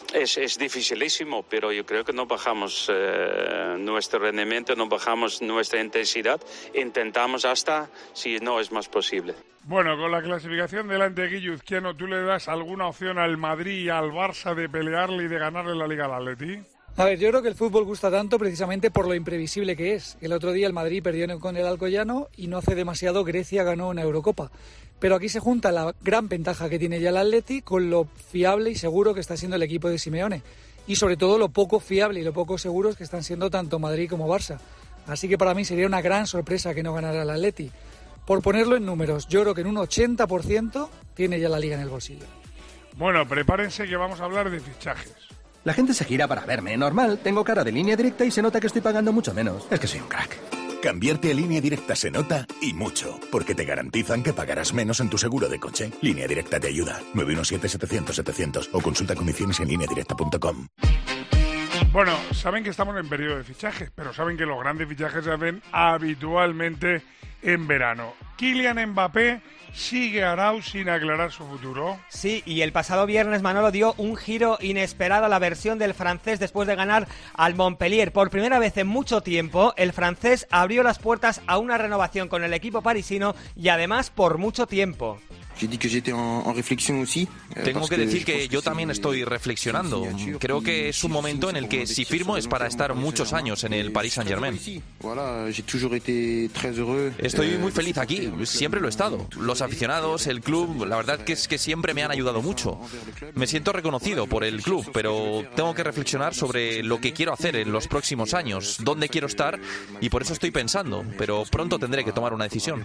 Es, es dificilísimo, pero yo creo que no bajamos eh, nuestro rendimiento, no bajamos nuestra intensidad, intentamos hasta si no es más posible. Bueno, con la clasificación delante de Guillo Izquierdo, ¿tú le das alguna opción al Madrid y al Barça de pelearle y de ganarle la Liga al Atleti? A ver, yo creo que el fútbol gusta tanto precisamente por lo imprevisible que es. El otro día el Madrid perdió con el Alcoyano y no hace demasiado Grecia ganó una Eurocopa. Pero aquí se junta la gran ventaja que tiene ya el Atleti con lo fiable y seguro que está siendo el equipo de Simeone. Y sobre todo lo poco fiable y lo poco seguros que están siendo tanto Madrid como Barça. Así que para mí sería una gran sorpresa que no ganara el Atleti. Por ponerlo en números, yo creo que en un ochenta por ciento tiene ya la Liga en el bolsillo. Bueno, prepárense que vamos a hablar de fichajes. La gente se gira para verme, normal. Tengo cara de Línea Directa y se nota que estoy pagando mucho menos. Es que soy un crack. Cambiarte a Línea Directa se nota y mucho, porque te garantizan que pagarás menos en tu seguro de coche. Línea Directa te ayuda. nueve uno siete, setecientos, setecientos o consulta condiciones en línea directa punto com. Bueno, saben que estamos en periodo de fichajes, pero saben que los grandes fichajes se hacen habitualmente en verano. Kylian Mbappé sigue Arau sin aclarar su futuro. Sí, y el pasado viernes Manolo dio un giro inesperado a la versión del francés después de ganar al Montpellier. Por primera vez en mucho tiempo, el francés abrió las puertas a una renovación con el equipo parisino y además por mucho tiempo. Tengo que decir que yo también estoy reflexionando. Creo que es un momento en el que si firmo es para estar muchos años en el Paris Saint-Germain. Estoy muy feliz aquí, siempre lo he estado. Los aficionados, el club, la verdad que es que siempre me han ayudado mucho. Me siento reconocido por el club, pero tengo que reflexionar sobre lo que quiero hacer en los próximos años, dónde quiero estar, y por eso estoy pensando, pero pronto tendré que tomar una decisión.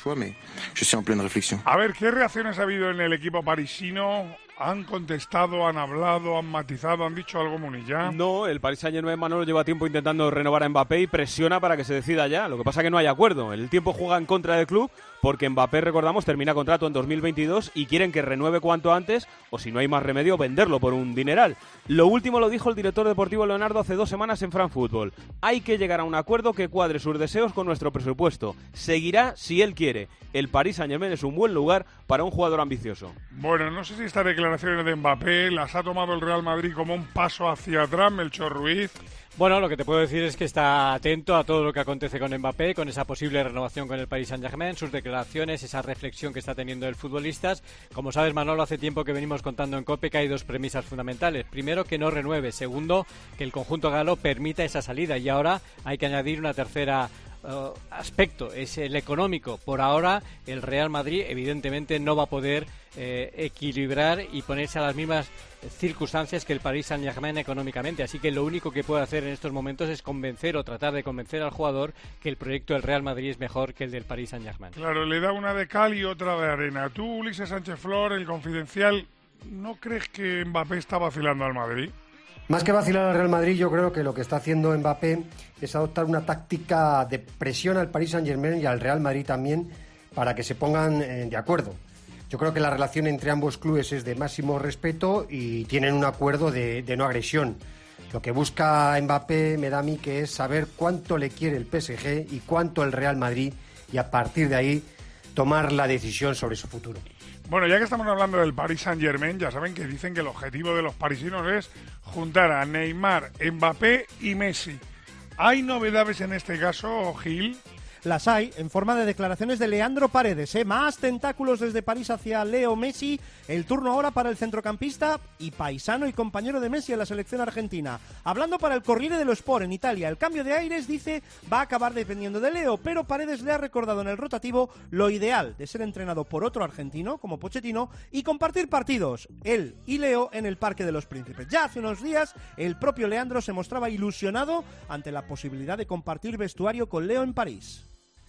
A ver, ¿qué reacciones ha habido en el equipo parisino? ¿Han contestado, han hablado, han matizado, han dicho algo, Munilla? No, el Paris Saint-Germain, Manolo, lleva tiempo intentando renovar a Mbappé y presiona para que se decida ya. Lo que pasa es que no hay acuerdo. El tiempo juega en contra del club porque Mbappé, recordamos, termina contrato en dos mil veintidós y quieren que renueve cuanto antes o, si no hay más remedio, venderlo por un dineral. Lo último lo dijo el director deportivo Leonardo hace dos semanas en France Football. Hay que llegar a un acuerdo que cuadre sus deseos con nuestro presupuesto. Seguirá si él quiere. El Paris Saint-Germain es un buen lugar para un jugador ambicioso. Bueno, no sé si estas declaraciones de Mbappé las ha tomado el Real Madrid como un paso hacia atrás, Melchor Ruiz. Bueno, lo que te puedo decir es que está atento a todo lo que acontece con Mbappé, con esa posible renovación con el Paris Saint-Germain, sus declaraciones, esa reflexión que está teniendo el futbolista. Como sabes, Manolo, hace tiempo que venimos contando en COPE que hay dos premisas fundamentales. Primero, que no renueve. Segundo, que el conjunto galo permita esa salida. Y ahora hay que añadir una tercera uh, aspecto, es el económico. Por ahora, el Real Madrid evidentemente no va a poder eh, equilibrar y ponerse a las mismas circunstancias que el Paris Saint-Germain económicamente, así que lo único que puede hacer en estos momentos es convencer o tratar de convencer al jugador que el proyecto del Real Madrid es mejor que el del Paris Saint-Germain. Claro, le da una de cal y otra de arena. Tú, Ulises Sánchez Flor, el Confidencial, ¿no crees que Mbappé está vacilando al Madrid? Más que vacilar al Real Madrid, yo creo que lo que está haciendo Mbappé es adoptar una táctica de presión al Paris Saint-Germain y al Real Madrid también para que se pongan eh, de acuerdo. Yo creo que la relación entre ambos clubes es de máximo respeto y tienen un acuerdo de, de no agresión. Lo que busca Mbappé, me da a mí, que es saber cuánto le quiere el P S G y cuánto el Real Madrid y a partir de ahí tomar la decisión sobre su futuro. Bueno, ya que estamos hablando del Paris Saint-Germain, ya saben que dicen que el objetivo de los parisinos es juntar a Neymar, Mbappé y Messi. ¿Hay novedades en este caso, Gil? Las hay, en forma de declaraciones de Leandro Paredes, ¿eh? Más tentáculos desde París hacia Leo Messi, el turno ahora para el centrocampista y paisano y compañero de Messi en la selección argentina. Hablando para el Corriere dello Sport en Italia, el cambio de aires, dice, va a acabar dependiendo de Leo, pero Paredes le ha recordado en el rotativo lo ideal de ser entrenado por otro argentino, como Pochettino, y compartir partidos, él y Leo, en el Parque de los Príncipes. Ya hace unos días, el propio Leandro se mostraba ilusionado ante la posibilidad de compartir vestuario con Leo en París.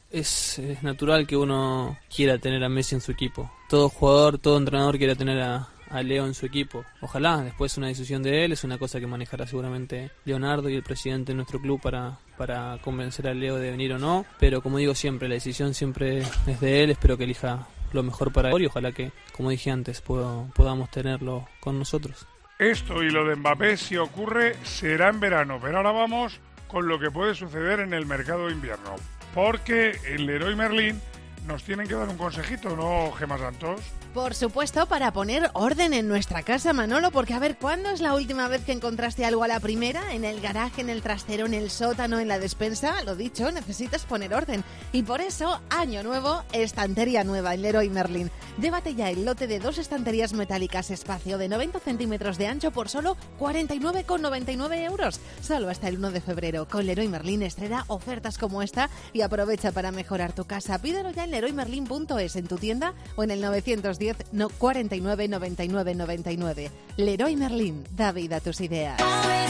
Es, es natural que uno quiera tener a Messi en su equipo. Todo jugador, todo entrenador quiere tener a, a Leo en su equipo. Ojalá, después una decisión de él, es una cosa que manejará seguramente Leonardo y el presidente de nuestro club para, para convencer a Leo de venir o no. Pero como digo siempre, la decisión siempre es de él, espero que elija lo mejor para él y ojalá que, como dije antes, puedo, podamos tenerlo con nosotros. Esto y lo de Mbappé, si ocurre, será en verano, pero ahora vamos con lo que puede suceder en el mercado de invierno. Porque el Leroy Merlin nos tienen que dar un consejito, ¿no, Gemma Santos? Por supuesto, para poner orden en nuestra casa, Manolo, porque a ver, ¿cuándo es la última vez que encontraste algo a la primera? ¿En el garaje, en el trastero, en el sótano, en la despensa? Lo dicho, necesitas poner orden. Y por eso, año nuevo, estantería nueva en Leroy Merlin. Llévate ya el lote de dos estanterías metálicas espacio de noventa centímetros de ancho por solo cuarenta y nueve con noventa y nueve euros. Solo hasta el uno de febrero. Con Leroy Merlin estrena ofertas como esta y aprovecha para mejorar tu casa. Pídelo ya en leroy merlin punto es en tu tienda o en el novecientos diez no cuarenta y nueve noventa y nueve noventa y nueve. Leroy Merlin, da vida a tus ideas.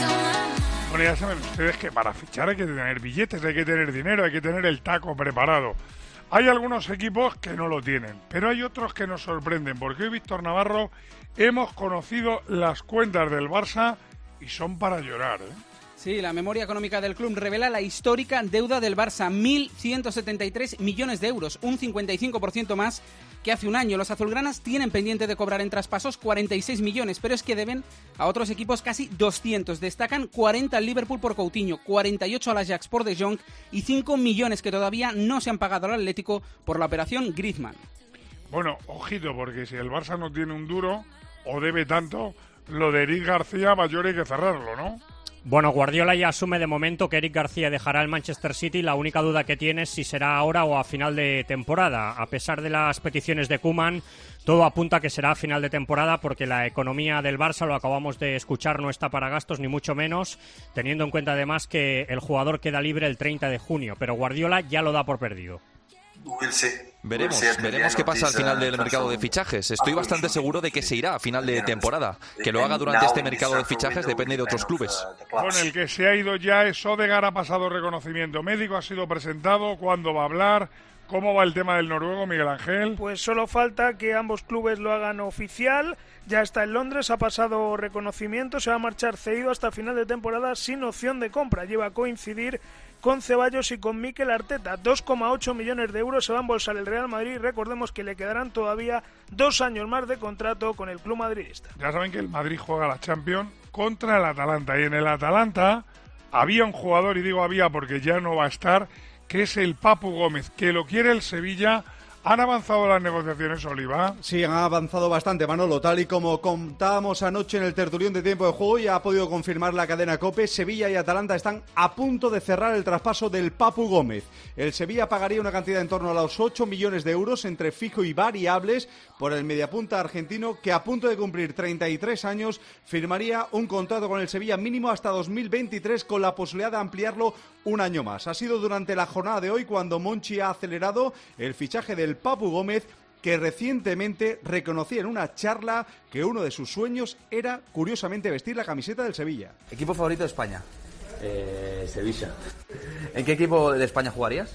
Bueno, ya saben ustedes que para fichar hay que tener billetes, hay que tener dinero, hay que tener el taco preparado. Hay algunos equipos que no lo tienen, pero hay otros que nos sorprenden, porque hoy, Víctor Navarro, hemos conocido las cuentas del Barça y son para llorar, ¿eh? Sí, la memoria económica del club revela la histórica deuda del Barça, mil ciento setenta y tres millones de euros, un cincuenta y cinco por ciento más que hace un año. Los azulgranas tienen pendiente de cobrar en traspasos cuarenta y seis millones, pero es que deben a otros equipos casi doscientos. Destacan cuarenta al Liverpool por Coutinho, cuarenta y ocho al Ajax por De Jong y cinco millones que todavía no se han pagado al Atlético por la operación Griezmann. Bueno, ojito, porque si el Barça no tiene un duro o debe tanto, lo de Eric García mayor hay que cerrarlo, ¿no? Bueno, Guardiola ya asume de momento que Eric García dejará el Manchester City. La única duda que tiene es si será ahora o a final de temporada. A pesar de las peticiones de Koeman, todo apunta a que será a final de temporada porque la economía del Barça, lo acabamos de escuchar, no está para gastos ni mucho menos, teniendo en cuenta además que el jugador queda libre el treinta de junio, pero Guardiola ya lo da por perdido. Veremos, veremos qué pasa al final del mercado de fichajes. Estoy bastante seguro de que se irá a final de temporada. Que lo haga durante este mercado de fichajes depende de otros clubes. Con el que se ha ido ya es Odegaard, ha pasado reconocimiento médico, ha sido presentado, ¿cuándo va a hablar? ¿Cómo va el tema del noruego, Miguel Ángel? Pues solo falta que ambos clubes lo hagan oficial. Ya está en Londres, ha pasado reconocimiento, se va a marchar cedido hasta final de temporada sin opción de compra. Lleva a coincidir con Ceballos y con Mikel Arteta. dos coma ocho millones de euros se va a embolsar el Real Madrid. Recordemos que le quedarán todavía dos años más de contrato con el club madridista. Ya saben que el Madrid juega la Champions contra el Atalanta. Y en el Atalanta había un jugador, y digo había porque ya no va a estar, que es el Papu Gómez, que lo quiere el Sevilla. ¿Han avanzado las negociaciones, Oliva? Sí, han avanzado bastante, Manolo. Tal y como contábamos anoche en el tertulión de tiempo de juego, ya ha podido confirmar la cadena COPE, Sevilla y Atalanta están a punto de cerrar el traspaso del Papu Gómez. El Sevilla pagaría una cantidad en torno a los ocho millones de euros entre fijo y variables por el mediapunta argentino, que a punto de cumplir treinta y tres años firmaría un contrato con el Sevilla mínimo hasta dos mil veintitrés con la posibilidad de ampliarlo un año más. Ha sido durante la jornada de hoy cuando Monchi ha acelerado el fichaje del Papu Gómez, que recientemente reconocía en una charla que uno de sus sueños era, curiosamente, vestir la camiseta del Sevilla. ¿Equipo favorito de España? Eh, Sevilla. ¿En qué equipo de España jugarías?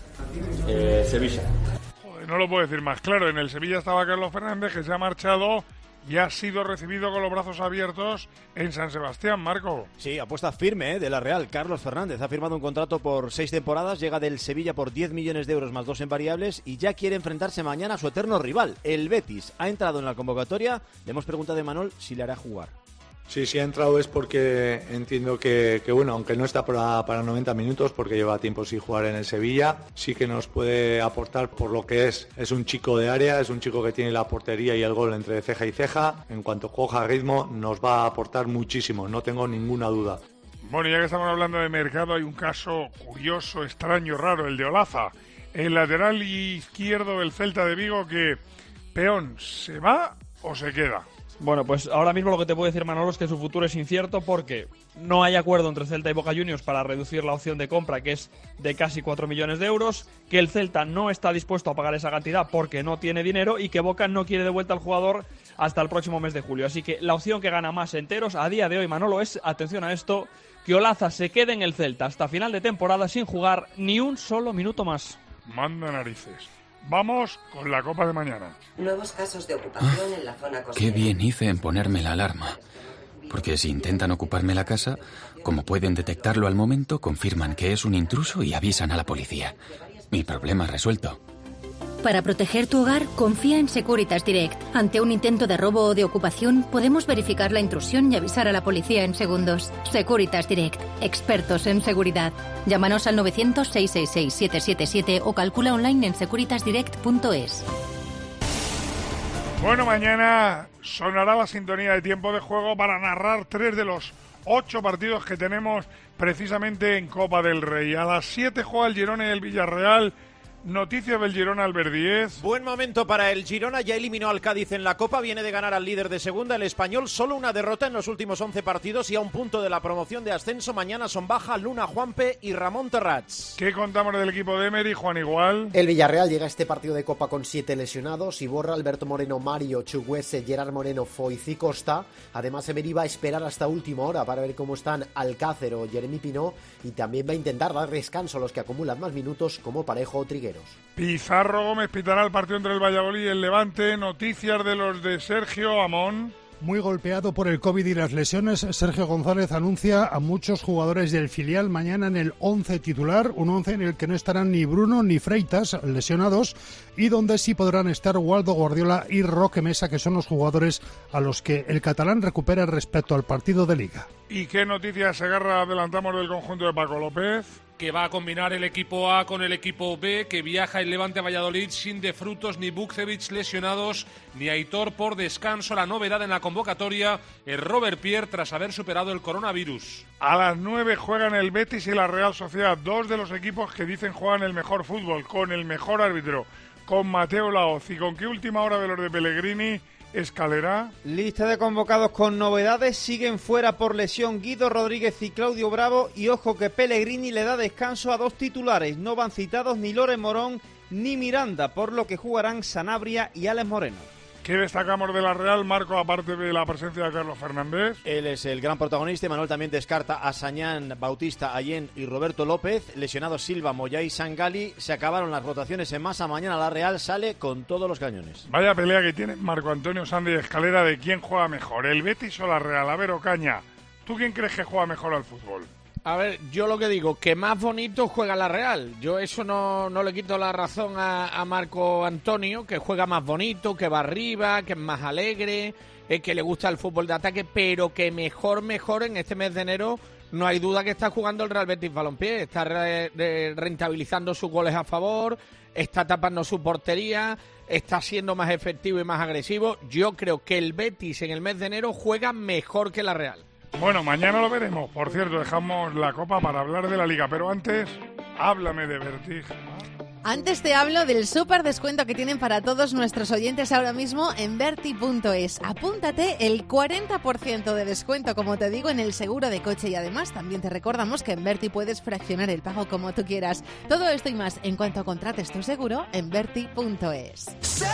Eh, Sevilla. Joder, no lo puedo decir más claro. En el Sevilla estaba Carlos Fernández, que se ha marchado y ha sido recibido con los brazos abiertos en San Sebastián, Marco. Sí, apuesta firme ¿eh? de la Real. Carlos Fernández ha firmado un contrato por seis temporadas, llega del Sevilla por diez millones de euros más dos en variables y ya quiere enfrentarse mañana a su eterno rival, el Betis. Ha entrado en la convocatoria, le hemos preguntado a Imanol si le hará jugar. Sí, sí ha entrado es porque entiendo que, que bueno, aunque no está para, para noventa minutos, porque lleva tiempo sin jugar en el Sevilla, sí que nos puede aportar por lo que es. Es un chico de área, es un chico que tiene la portería y el gol entre ceja y ceja. En cuanto coja ritmo, nos va a aportar muchísimo, no tengo ninguna duda. Bueno, ya que estamos hablando de mercado, hay un caso curioso, extraño, raro, el de Olaza. El lateral izquierdo del Celta de Vigo que, peón, ¿se va o se queda? Bueno, pues ahora mismo lo que te puedo decir, Manolo, es que su futuro es incierto porque no hay acuerdo entre Celta y Boca Juniors para reducir la opción de compra, que es de casi cuatro millones de euros, que el Celta no está dispuesto a pagar esa cantidad porque no tiene dinero y que Boca no quiere de vuelta al jugador hasta el próximo mes de julio. Así que la opción que gana más enteros a día de hoy, Manolo, es, atención a esto, que Olaza se quede en el Celta hasta final de temporada sin jugar ni un solo minuto más. Manda narices. Vamos con la Copa de mañana. Nuevos casos de ocupación en la zona costera. Qué bien hice en ponerme la alarma. Porque si intentan ocuparme la casa, como pueden detectarlo al momento, confirman que es un intruso y avisan a la policía. Mi problema resuelto. Para proteger tu hogar, confía en Securitas Direct. Ante un intento de robo o de ocupación, podemos verificar la intrusión y avisar a la policía en segundos. Securitas Direct, expertos en seguridad. Llámanos al novecientos, seiscientos sesenta y seis, setecientos setenta y siete o calcula online en securitas direct punto es. Bueno, mañana sonará la sintonía de tiempo de juego para narrar tres de los ocho partidos que tenemos precisamente en Copa del Rey. A las siete juega el Girona y el Villarreal. Noticias del Girona, Albert Díez. Buen momento para el Girona, ya eliminó al Cádiz en la Copa, viene de ganar al líder de segunda, el Español, solo una derrota en los últimos once partidos y a un punto de la promoción de ascenso. Mañana son baja Luna Juanpe y Ramón Terrats. ¿Qué contamos del equipo de Emery, Juan Igual? El Villarreal llega a este partido de Copa con siete lesionados, Iborra, Alberto Moreno, Mario, Chuguese, Gerard Moreno, Foicí, Costa. Además Emery va a esperar hasta última hora para ver cómo están Alcácer o Jeremy Pinó y también va a intentar dar descanso a los que acumulan más minutos como Parejo o Trigueros. Pizarro Gómez pitará el partido entre el Valladolid y el Levante. Noticias de los de Sergio Amón. Muy golpeado por el COVID y las lesiones, Sergio González anuncia a muchos jugadores del filial mañana en el once titular, un once en el que no estarán ni Bruno ni Freitas lesionados y donde sí podrán estar Waldo Guardiola y Roque Mesa, que son los jugadores a los que el catalán recupera respecto al partido de Liga. ¿Y qué noticias, Segarra, adelantamos del conjunto de Paco López? Que va a combinar el equipo A con el equipo B, que viaja el Levante a Valladolid sin De Frutos ni Bukcevic lesionados, ni Aitor por descanso. La novedad en la convocatoria es Robert Pierre tras haber superado el coronavirus. A las nueve juegan el Betis y la Real Sociedad, dos de los equipos que dicen juegan el mejor fútbol, con el mejor árbitro, con Mateo Laoz. ¿Y con qué última hora de los de Pellegrini? Escalera. Lista de convocados con novedades. Siguen fuera por lesión Guido Rodríguez y Claudio Bravo. Y ojo que Pellegrini le da descanso a dos titulares. No van citados ni Loren Morón ni Miranda, por lo que jugarán Sanabria y Alex Moreno. ¿Qué destacamos de la Real, Marco, aparte de la presencia de Carlos Fernández? Él es el gran protagonista y Manuel también descarta a Sañán, Bautista, Allén y Roberto López. Lesionados Silva, Moyá y Sangali. Se acabaron las rotaciones en masa. Mañana la Real sale con todos los cañones. Vaya pelea que tiene Marco Antonio Sandy y Escalera de quién juega mejor, el Betis o la Real. A ver, Ocaña, ¿tú quién crees que juega mejor al fútbol? A ver, yo lo que digo, que más bonito juega la Real. Yo eso no, no le quito la razón a, a Marco Antonio, que juega más bonito, que va arriba, que es más alegre, eh, que le gusta el fútbol de ataque, pero que mejor, mejor en este mes de enero no hay duda que está jugando el Real Betis Balompié. Está re, re, rentabilizando sus goles a favor, está tapando su portería, está siendo más efectivo y más agresivo. Yo creo que el Betis en el mes de enero juega mejor que la Real. Bueno, mañana lo veremos. Por cierto, dejamos la Copa para hablar de la Liga, pero antes, háblame de Vertig. Antes te hablo del súper descuento que tienen para todos nuestros oyentes ahora mismo en Verti punto es. Apúntate el cuarenta por ciento de descuento, como te digo, en el seguro de coche y además también te recordamos que en Verti puedes fraccionar el pago como tú quieras. Todo esto y más en cuanto contrates tu seguro en Verti punto es.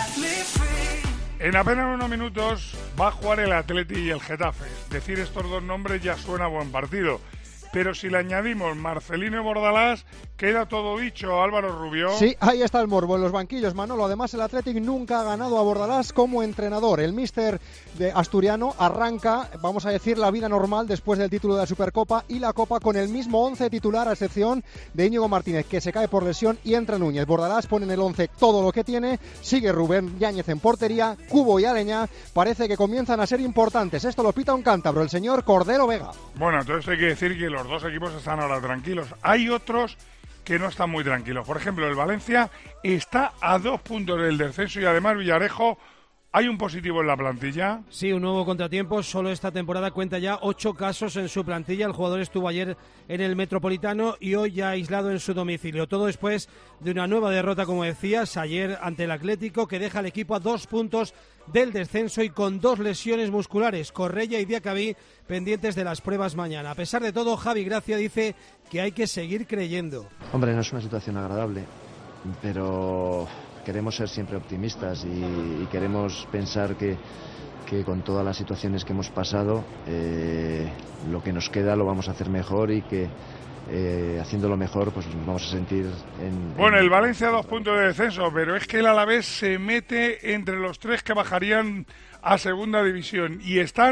En apenas unos minutos va a jugar el Atleti y el Getafe. Decir estos dos nombres ya suena a buen partido. Pero si le añadimos Marcelino y Bordalás, queda todo dicho, Álvaro Rubio. Sí, ahí está el morbo en los banquillos, Manolo. Además, el Athletic nunca ha ganado a Bordalás como entrenador. El míster de asturiano arranca, vamos a decir, la vida normal después del título de la Supercopa y la Copa con el mismo once titular, a excepción de Íñigo Martínez, que se cae por lesión, y entra Núñez. Bordalás pone en el once todo lo que tiene, sigue Rubén Yáñez en portería, Cubo y Aleñá parece que comienzan a ser importantes. Esto lo pita un cántabro, el señor Cordero Vega. Bueno, entonces hay que decir que los dos equipos están ahora tranquilos. Hay otros que no están muy tranquilos. Por ejemplo, el Valencia está a dos puntos del descenso y además Villarejo, ¿hay un positivo en la plantilla? Sí, un nuevo contratiempo. Solo esta temporada cuenta ya ocho casos en su plantilla. El jugador estuvo ayer en el Metropolitano y hoy ya aislado en su domicilio. Todo después de una nueva derrota, como decías, ayer ante el Atlético, que deja al equipo a dos puntos del descenso y con dos lesiones musculares, Correia y Diacabí, pendientes de las pruebas mañana. A pesar de todo, Javi Gracia dice que hay que seguir creyendo. Hombre, no es una situación agradable, pero queremos ser siempre optimistas y, y queremos pensar que, que con todas las situaciones que hemos pasado, eh, lo que nos queda lo vamos a hacer mejor y que eh, haciéndolo mejor pues nos vamos a sentir en... Bueno, en... el Valencia a dos puntos de descenso, pero es que el Alavés se mete entre los tres que bajarían a segunda división y están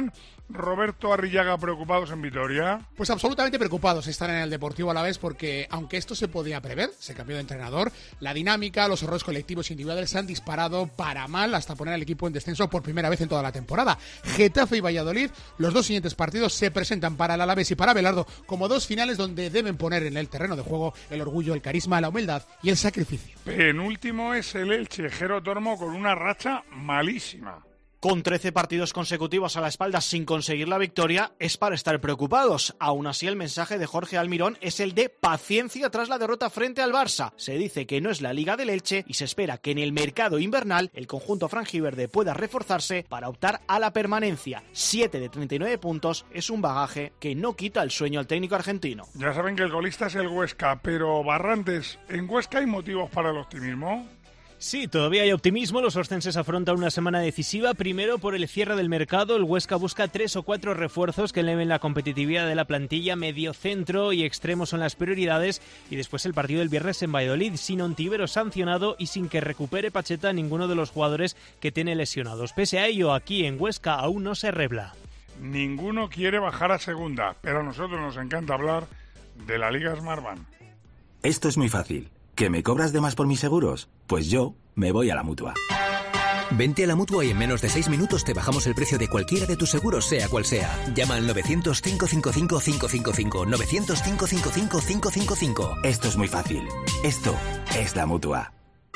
Roberto Arrillaga, preocupados en Vitoria. Pues absolutamente preocupados están en el Deportivo Alavés porque, aunque esto se podía prever, se cambió de entrenador, la dinámica, los errores colectivos e individuales se han disparado para mal hasta poner al equipo en descenso por primera vez en toda la temporada. Getafe y Valladolid, los dos siguientes partidos se presentan para el Alavés y para Abelardo como dos finales donde deben poner en el terreno de juego el orgullo, el carisma, la humildad y el sacrificio. Penúltimo es el Elche, Jero Tormo, con una racha malísima. Con trece partidos consecutivos a la espalda sin conseguir la victoria, es para estar preocupados. Aún así, el mensaje de Jorge Almirón es el de paciencia tras la derrota frente al Barça. Se dice que no es la Liga del Elche y se espera que en el mercado invernal el conjunto franjiverde pueda reforzarse para optar a la permanencia. siete de treinta y nueve puntos es un bagaje que no quita el sueño al técnico argentino. Ya saben que el golista es el Huesca, pero Barrantes, ¿en Huesca hay motivos para el optimismo? Sí, todavía hay optimismo. Los oscenses afrontan una semana decisiva. Primero, por el cierre del mercado, el Huesca busca tres o cuatro refuerzos que eleven la competitividad de la plantilla. Medio centro y extremo son las prioridades. Y después el partido del viernes en Valladolid, sin Ontivero sancionado y sin que recupere Pacheta a ninguno de los jugadores que tiene lesionados. Pese a ello, aquí en Huesca aún no se rebla. Ninguno quiere bajar a segunda, pero a nosotros nos encanta hablar de la Liga Smartbank. Esto es muy fácil. ¿Que me cobras de más por mis seguros? Pues yo me voy a la Mutua. Vente a la Mutua y en menos de seis minutos te bajamos el precio de cualquiera de tus seguros, sea cual sea. Llama al novecientos, cinco cinco cinco, cinco cinco cinco, novecientos, cinco cinco cinco, cinco cinco cinco. Esto es muy fácil. Esto es la Mutua.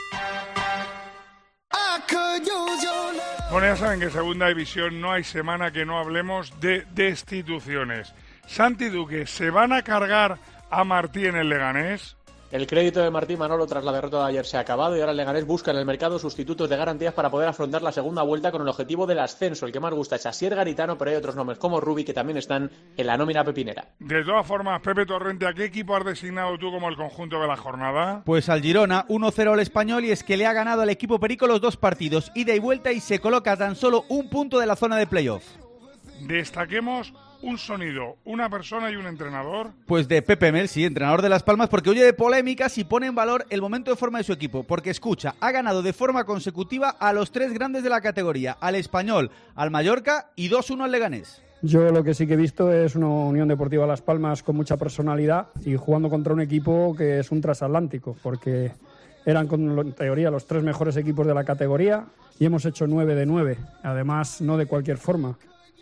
Bueno, ya saben que en Segunda División no hay semana que no hablemos de destituciones. Santi Duque, ¿se van a cargar a Martí en el Leganés? El crédito de Martí Manolo tras la derrota de ayer se ha acabado y ahora el Leganés busca en el mercado sustitutos de garantías para poder afrontar la segunda vuelta con el objetivo del ascenso. El que más gusta es Asier Garitano, pero hay otros nombres como Rubi que también están en la nómina pepinera. De todas formas, Pepe Torrente, ¿a qué equipo has designado tú como el conjunto de la jornada? Pues al Girona, uno cero al Español, y es que le ha ganado al equipo perico los dos partidos, ida y vuelta, y se coloca a tan solo un punto de la zona de playoff. Destaquemos un sonido, una persona y un entrenador. Pues de Pepe Mel, sí, entrenador de Las Palmas, porque huye de polémicas y pone en valor el momento de forma de su equipo, porque escucha, ha ganado de forma consecutiva a los tres grandes de la categoría, al Español, al Mallorca y dos uno al Leganés. Yo lo que sí que he visto es una Unión Deportiva Las Palmas con mucha personalidad y jugando contra un equipo que es un transatlántico, porque eran en teoría los tres mejores equipos de la categoría y hemos hecho nueve de nueve, además no de cualquier forma.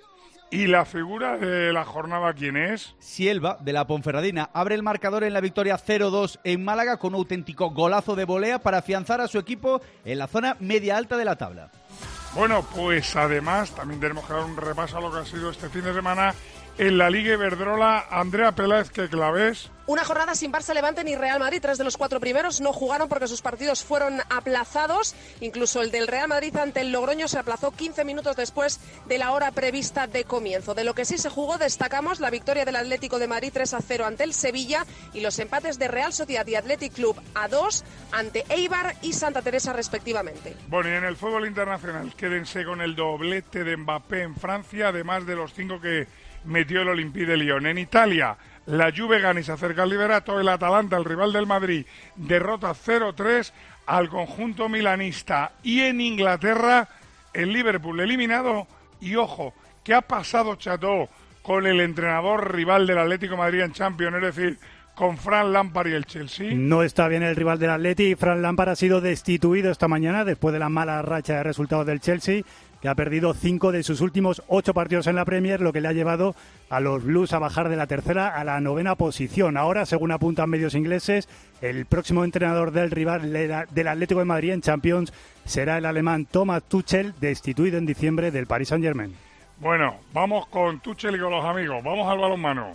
¿Y la figura de la jornada quién es? Sielva, de la Ponferradina, abre el marcador en la victoria cero dos en Málaga con un auténtico golazo de volea para afianzar a su equipo en la zona media-alta de la tabla. Bueno, pues además también tenemos que dar un repaso a lo que ha sido este fin de semana en la Liga Iberdrola. Andrea Peláez, ¿qué claves? Una jornada sin Barça, Levante ni Real Madrid. Tres de los cuatro primeros no jugaron porque sus partidos fueron aplazados. Incluso el del Real Madrid ante el Logroño se aplazó quince minutos después de la hora prevista de comienzo. De lo que sí se jugó, destacamos la victoria del Atlético de Madrid tres a cero ante el Sevilla y los empates de Real Sociedad y Athletic Club a dos ante Eibar y Santa Teresa respectivamente. Bueno, y en el fútbol internacional, quédense con el doblete de Mbappé en Francia, además de los cinco que metió el Olympique de Lyon. En Italia, la Juve gana y se acerca al liderato. El Atalanta, el rival del Madrid, derrota cero tres al conjunto milanista. Y en Inglaterra, el Liverpool eliminado. Y ojo, ¿qué ha pasado, Chateau, con el entrenador rival del Atlético de Madrid en Champions? Es decir, con Fran Lampard y el Chelsea. No está bien el rival del Atleti. Fran Lampard ha sido destituido esta mañana después de la mala racha de resultados del Chelsea, que ha perdido cinco de sus últimos ocho partidos en la Premier, lo que le ha llevado a los Blues a bajar de la tercera a la novena posición. Ahora, según apuntan medios ingleses, el próximo entrenador del rival del Atlético de Madrid en Champions será el alemán Thomas Tuchel, destituido en diciembre del Paris Saint-Germain. Bueno, vamos con Tuchel y con los amigos. Vamos al balonmano.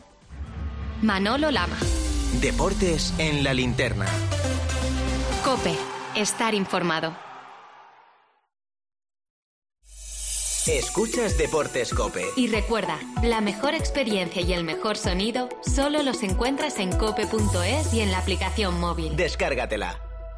Manolo Lama. Deportes en la linterna. COPE. Estar informado. Escuchas Deportes COPE. Y recuerda, la mejor experiencia y el mejor sonido solo los encuentras en cope punto es y en la aplicación móvil. Descárgatela.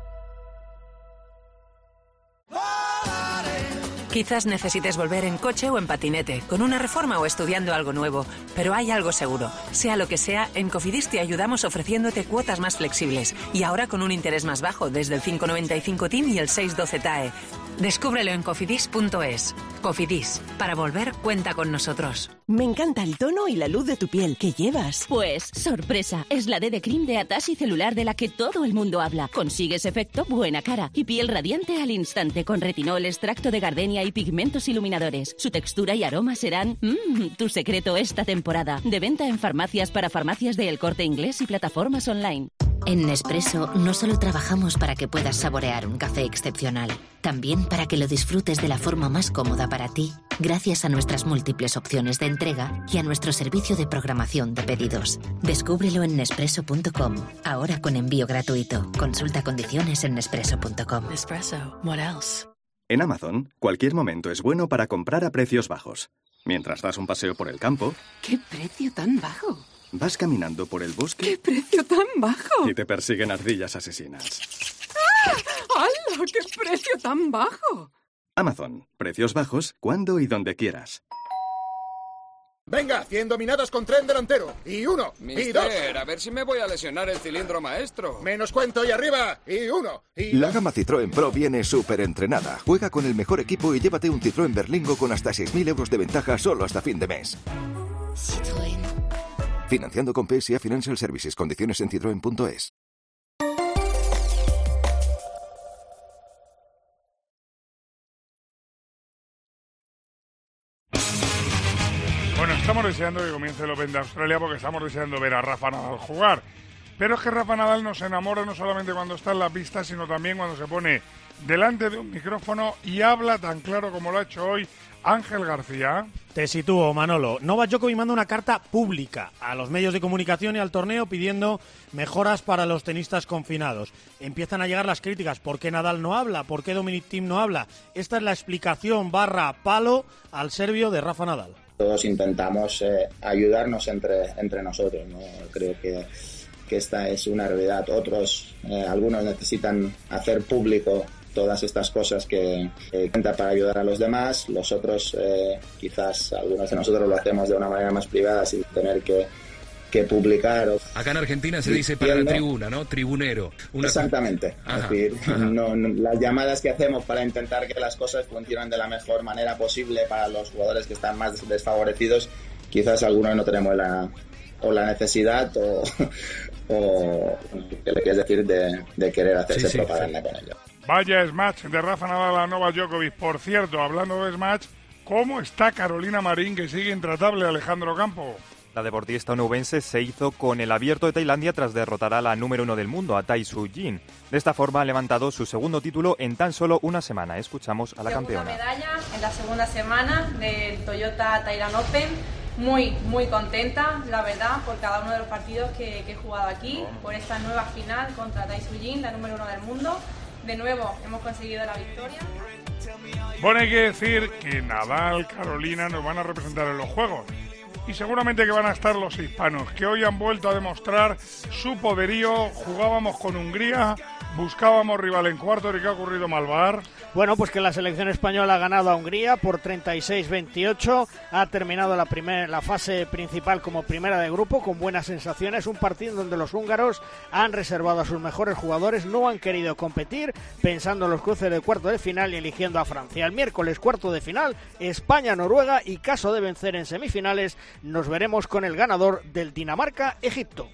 Quizás necesites volver en coche o en patinete, con una reforma o estudiando algo nuevo, pero hay algo seguro. Sea lo que sea, en Cofidis te ayudamos ofreciéndote cuotas más flexibles y ahora con un interés más bajo desde el cinco noventa y cinco T I M y el seis doce T A E. Descúbrelo en cofidis punto es. Cofidis, para volver cuenta con nosotros. Me encanta el tono y la luz de tu piel. ¿Qué llevas? Pues, sorpresa, es la D D Cream de Atashi Celular de la que todo el mundo habla. Consigues efecto buena cara y piel radiante al instante con retinol, extracto de gardenia y pigmentos iluminadores. Su textura y aroma serán mmm, tu secreto esta temporada. De venta en farmacias para farmacias de El Corte Inglés y plataformas online. En Nespresso no solo trabajamos para que puedas saborear un café excepcional, también para que lo disfrutes de la forma más cómoda para ti, gracias a nuestras múltiples opciones de entrega y a nuestro servicio de programación de pedidos. Descúbrelo en Nespresso punto com, ahora con envío gratuito. Consulta condiciones en Nespresso punto com. Nespresso, what else? En Amazon, cualquier momento es bueno para comprar a precios bajos. Mientras das un paseo por el campo, ¡Qué precio tan bajo! vas caminando por el bosque, ¡Qué precio tan bajo! y te persiguen ardillas asesinas. ¡Ah! ¡Hala! ¡Qué precio tan bajo! Amazon, precios bajos cuando y donde quieras. Venga, cien dominadas con tren delantero. Y uno, y dos. Mister, a ver si me voy a lesionar el cilindro maestro. Menos cuento y arriba. Y uno, y La gama Citroën Pro viene súper entrenada. Juega con el mejor equipo y llévate un Citroën Berlingo con hasta seis mil euros de ventaja solo hasta fin de mes. Citroën. Financiando con P S A Financial Services. Condiciones en citroen punto es. Bueno, estamos deseando que comience el Open de Australia porque estamos deseando ver a Rafa Nadal jugar. Pero es que Rafa Nadal nos enamora no solamente cuando está en la pista, sino también cuando se pone delante de un micrófono y habla tan claro como lo ha hecho hoy Ángel García. Te sitúo, Manolo. Novak Djokovic manda una carta pública a los medios de comunicación y al torneo pidiendo mejoras para los tenistas confinados. Empiezan a llegar las críticas. ¿Por qué Nadal no habla? ¿Por qué Dominic Thiem no habla? Esta es la explicación barra palo al serbio de Rafa Nadal. Todos intentamos eh, ayudarnos entre, entre nosotros, ¿no? Creo que, que esta es una realidad. Otros, eh, algunos necesitan hacer público todas estas cosas que eh, intenta para ayudar a los demás. Los otros, eh, quizás algunos de nosotros lo hacemos de una manera más privada sin tener que, que publicar. O... Acá en Argentina se dice para la tribuna, ¿no? Tribunero. Una... Exactamente. Ajá, es decir, no, no, las llamadas que hacemos para intentar que las cosas funcionen de la mejor manera posible para los jugadores que están más desfavorecidos, quizás algunos no tenemos la, o la necesidad o, o ¿qué le quieres decir? De, de querer hacerse sí, sí, propaganda sí. con ello. Vaya smash de Rafa Nadal a Novak Djokovic. Por cierto, hablando de smash, ¿cómo está Carolina Marín, que sigue intratable, Alejandro Campo? La deportista onubense se hizo con el Abierto de Tailandia tras derrotar a la número uno del mundo, a Tai Tzu Jin. De esta forma ha levantado su segundo título en tan solo una semana. Escuchamos a la segunda campeona. Medalla en la segunda semana del Toyota Thailand Open. Muy, muy contenta, la verdad, por cada uno de los partidos que, que he jugado aquí, por esta nueva final contra Tai Tzu Jin, la número uno del mundo. De nuevo, hemos conseguido la victoria. Bueno, hay que decir que Nadal, Carolina nos van a representar en los Juegos. Y seguramente que van a estar los hispanos, que hoy han vuelto a demostrar su poderío. Jugábamos con Hungría, buscábamos rival en cuartos. ¿Y qué ha ocurrido, Malvar? Bueno, pues que la selección española ha ganado a Hungría por treinta y seis veintiocho. Ha terminado la, primer, la fase principal como primera de grupo con buenas sensaciones. Un partido donde los húngaros han reservado a sus mejores jugadores, no han querido competir, pensando en los cruces de cuarto de final y eligiendo a Francia. El miércoles, cuarto de final, España-Noruega, y caso de vencer en semifinales, nos veremos con el ganador del Dinamarca-Egipto.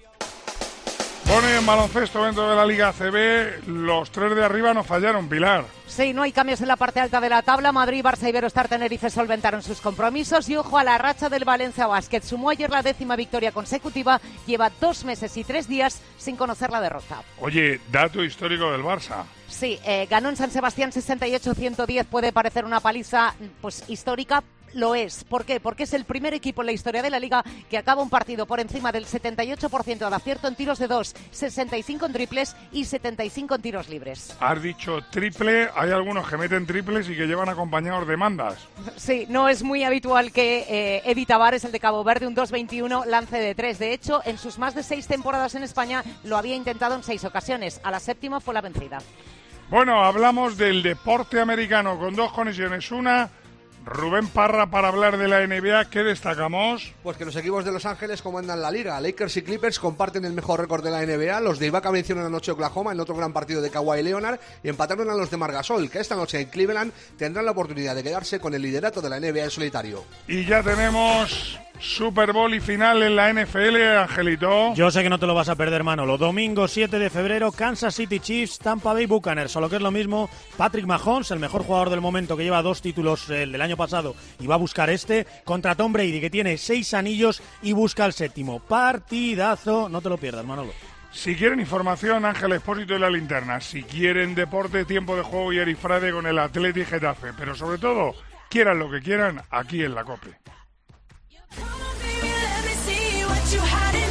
Pone en baloncesto dentro de la Liga A C B, los tres de arriba no fallaron, Pilar. Sí, no hay cambios en la parte alta de la tabla. Madrid, Barça, Iberostar, Tenerife solventaron sus compromisos y ojo a la racha del Valencia Basket. Sumó ayer la décima victoria consecutiva, lleva dos meses y tres días sin conocer la derrota. Oye, dato histórico del Barça. Sí, eh, ganó en San Sebastián sesenta y ocho a ciento diez, puede parecer una paliza pues histórica. Lo es. ¿Por qué? Porque es el primer equipo en la historia de la Liga que acaba un partido por encima del setenta y ocho por ciento de acierto en tiros de dos, sesenta y cinco en triples y setenta y cinco en tiros libres. Has dicho triple, hay algunos que meten triples y que llevan acompañados de mandas. Sí, no es muy habitual que eh, Eddie Tavares, el de Cabo Verde, un dos veintiuno, lance de tres. De hecho, en sus más de seis temporadas en España lo había intentado en seis ocasiones. A la séptima fue la vencida. Bueno, hablamos del deporte americano con dos conexiones. Una Rubén Parra para hablar de la N B A. ¿Qué destacamos? Pues que los equipos de Los Ángeles comandan la liga. Lakers y Clippers comparten el mejor récord de la N B A. Los de Ibaka vencieron anoche a Oklahoma en otro gran partido de Kawhi Leonard y empataron a los de Margasol, que esta noche en Cleveland tendrán la oportunidad de quedarse con el liderato de la N B A en solitario. Y ya tenemos Super Bowl y final en la N F L, Angelito. Yo sé que no te lo vas a perder, Manolo. Domingo siete de febrero, Kansas City Chiefs, Tampa Bay Buccaneers. O lo que es lo mismo, Patrick Mahomes, el mejor jugador del momento, que lleva dos títulos el del año pasado y va a buscar este, contra Tom Brady, que tiene seis anillos y busca el séptimo. Partidazo, no te lo pierdas, Manolo. Si quieren información, Ángel Expósito y La Linterna. Si quieren deporte, tiempo de juego y Eric Frade con el Atleti y Getafe. Pero sobre todo, quieran lo que quieran, aquí en la COPE. Come on, baby, let me see what you had.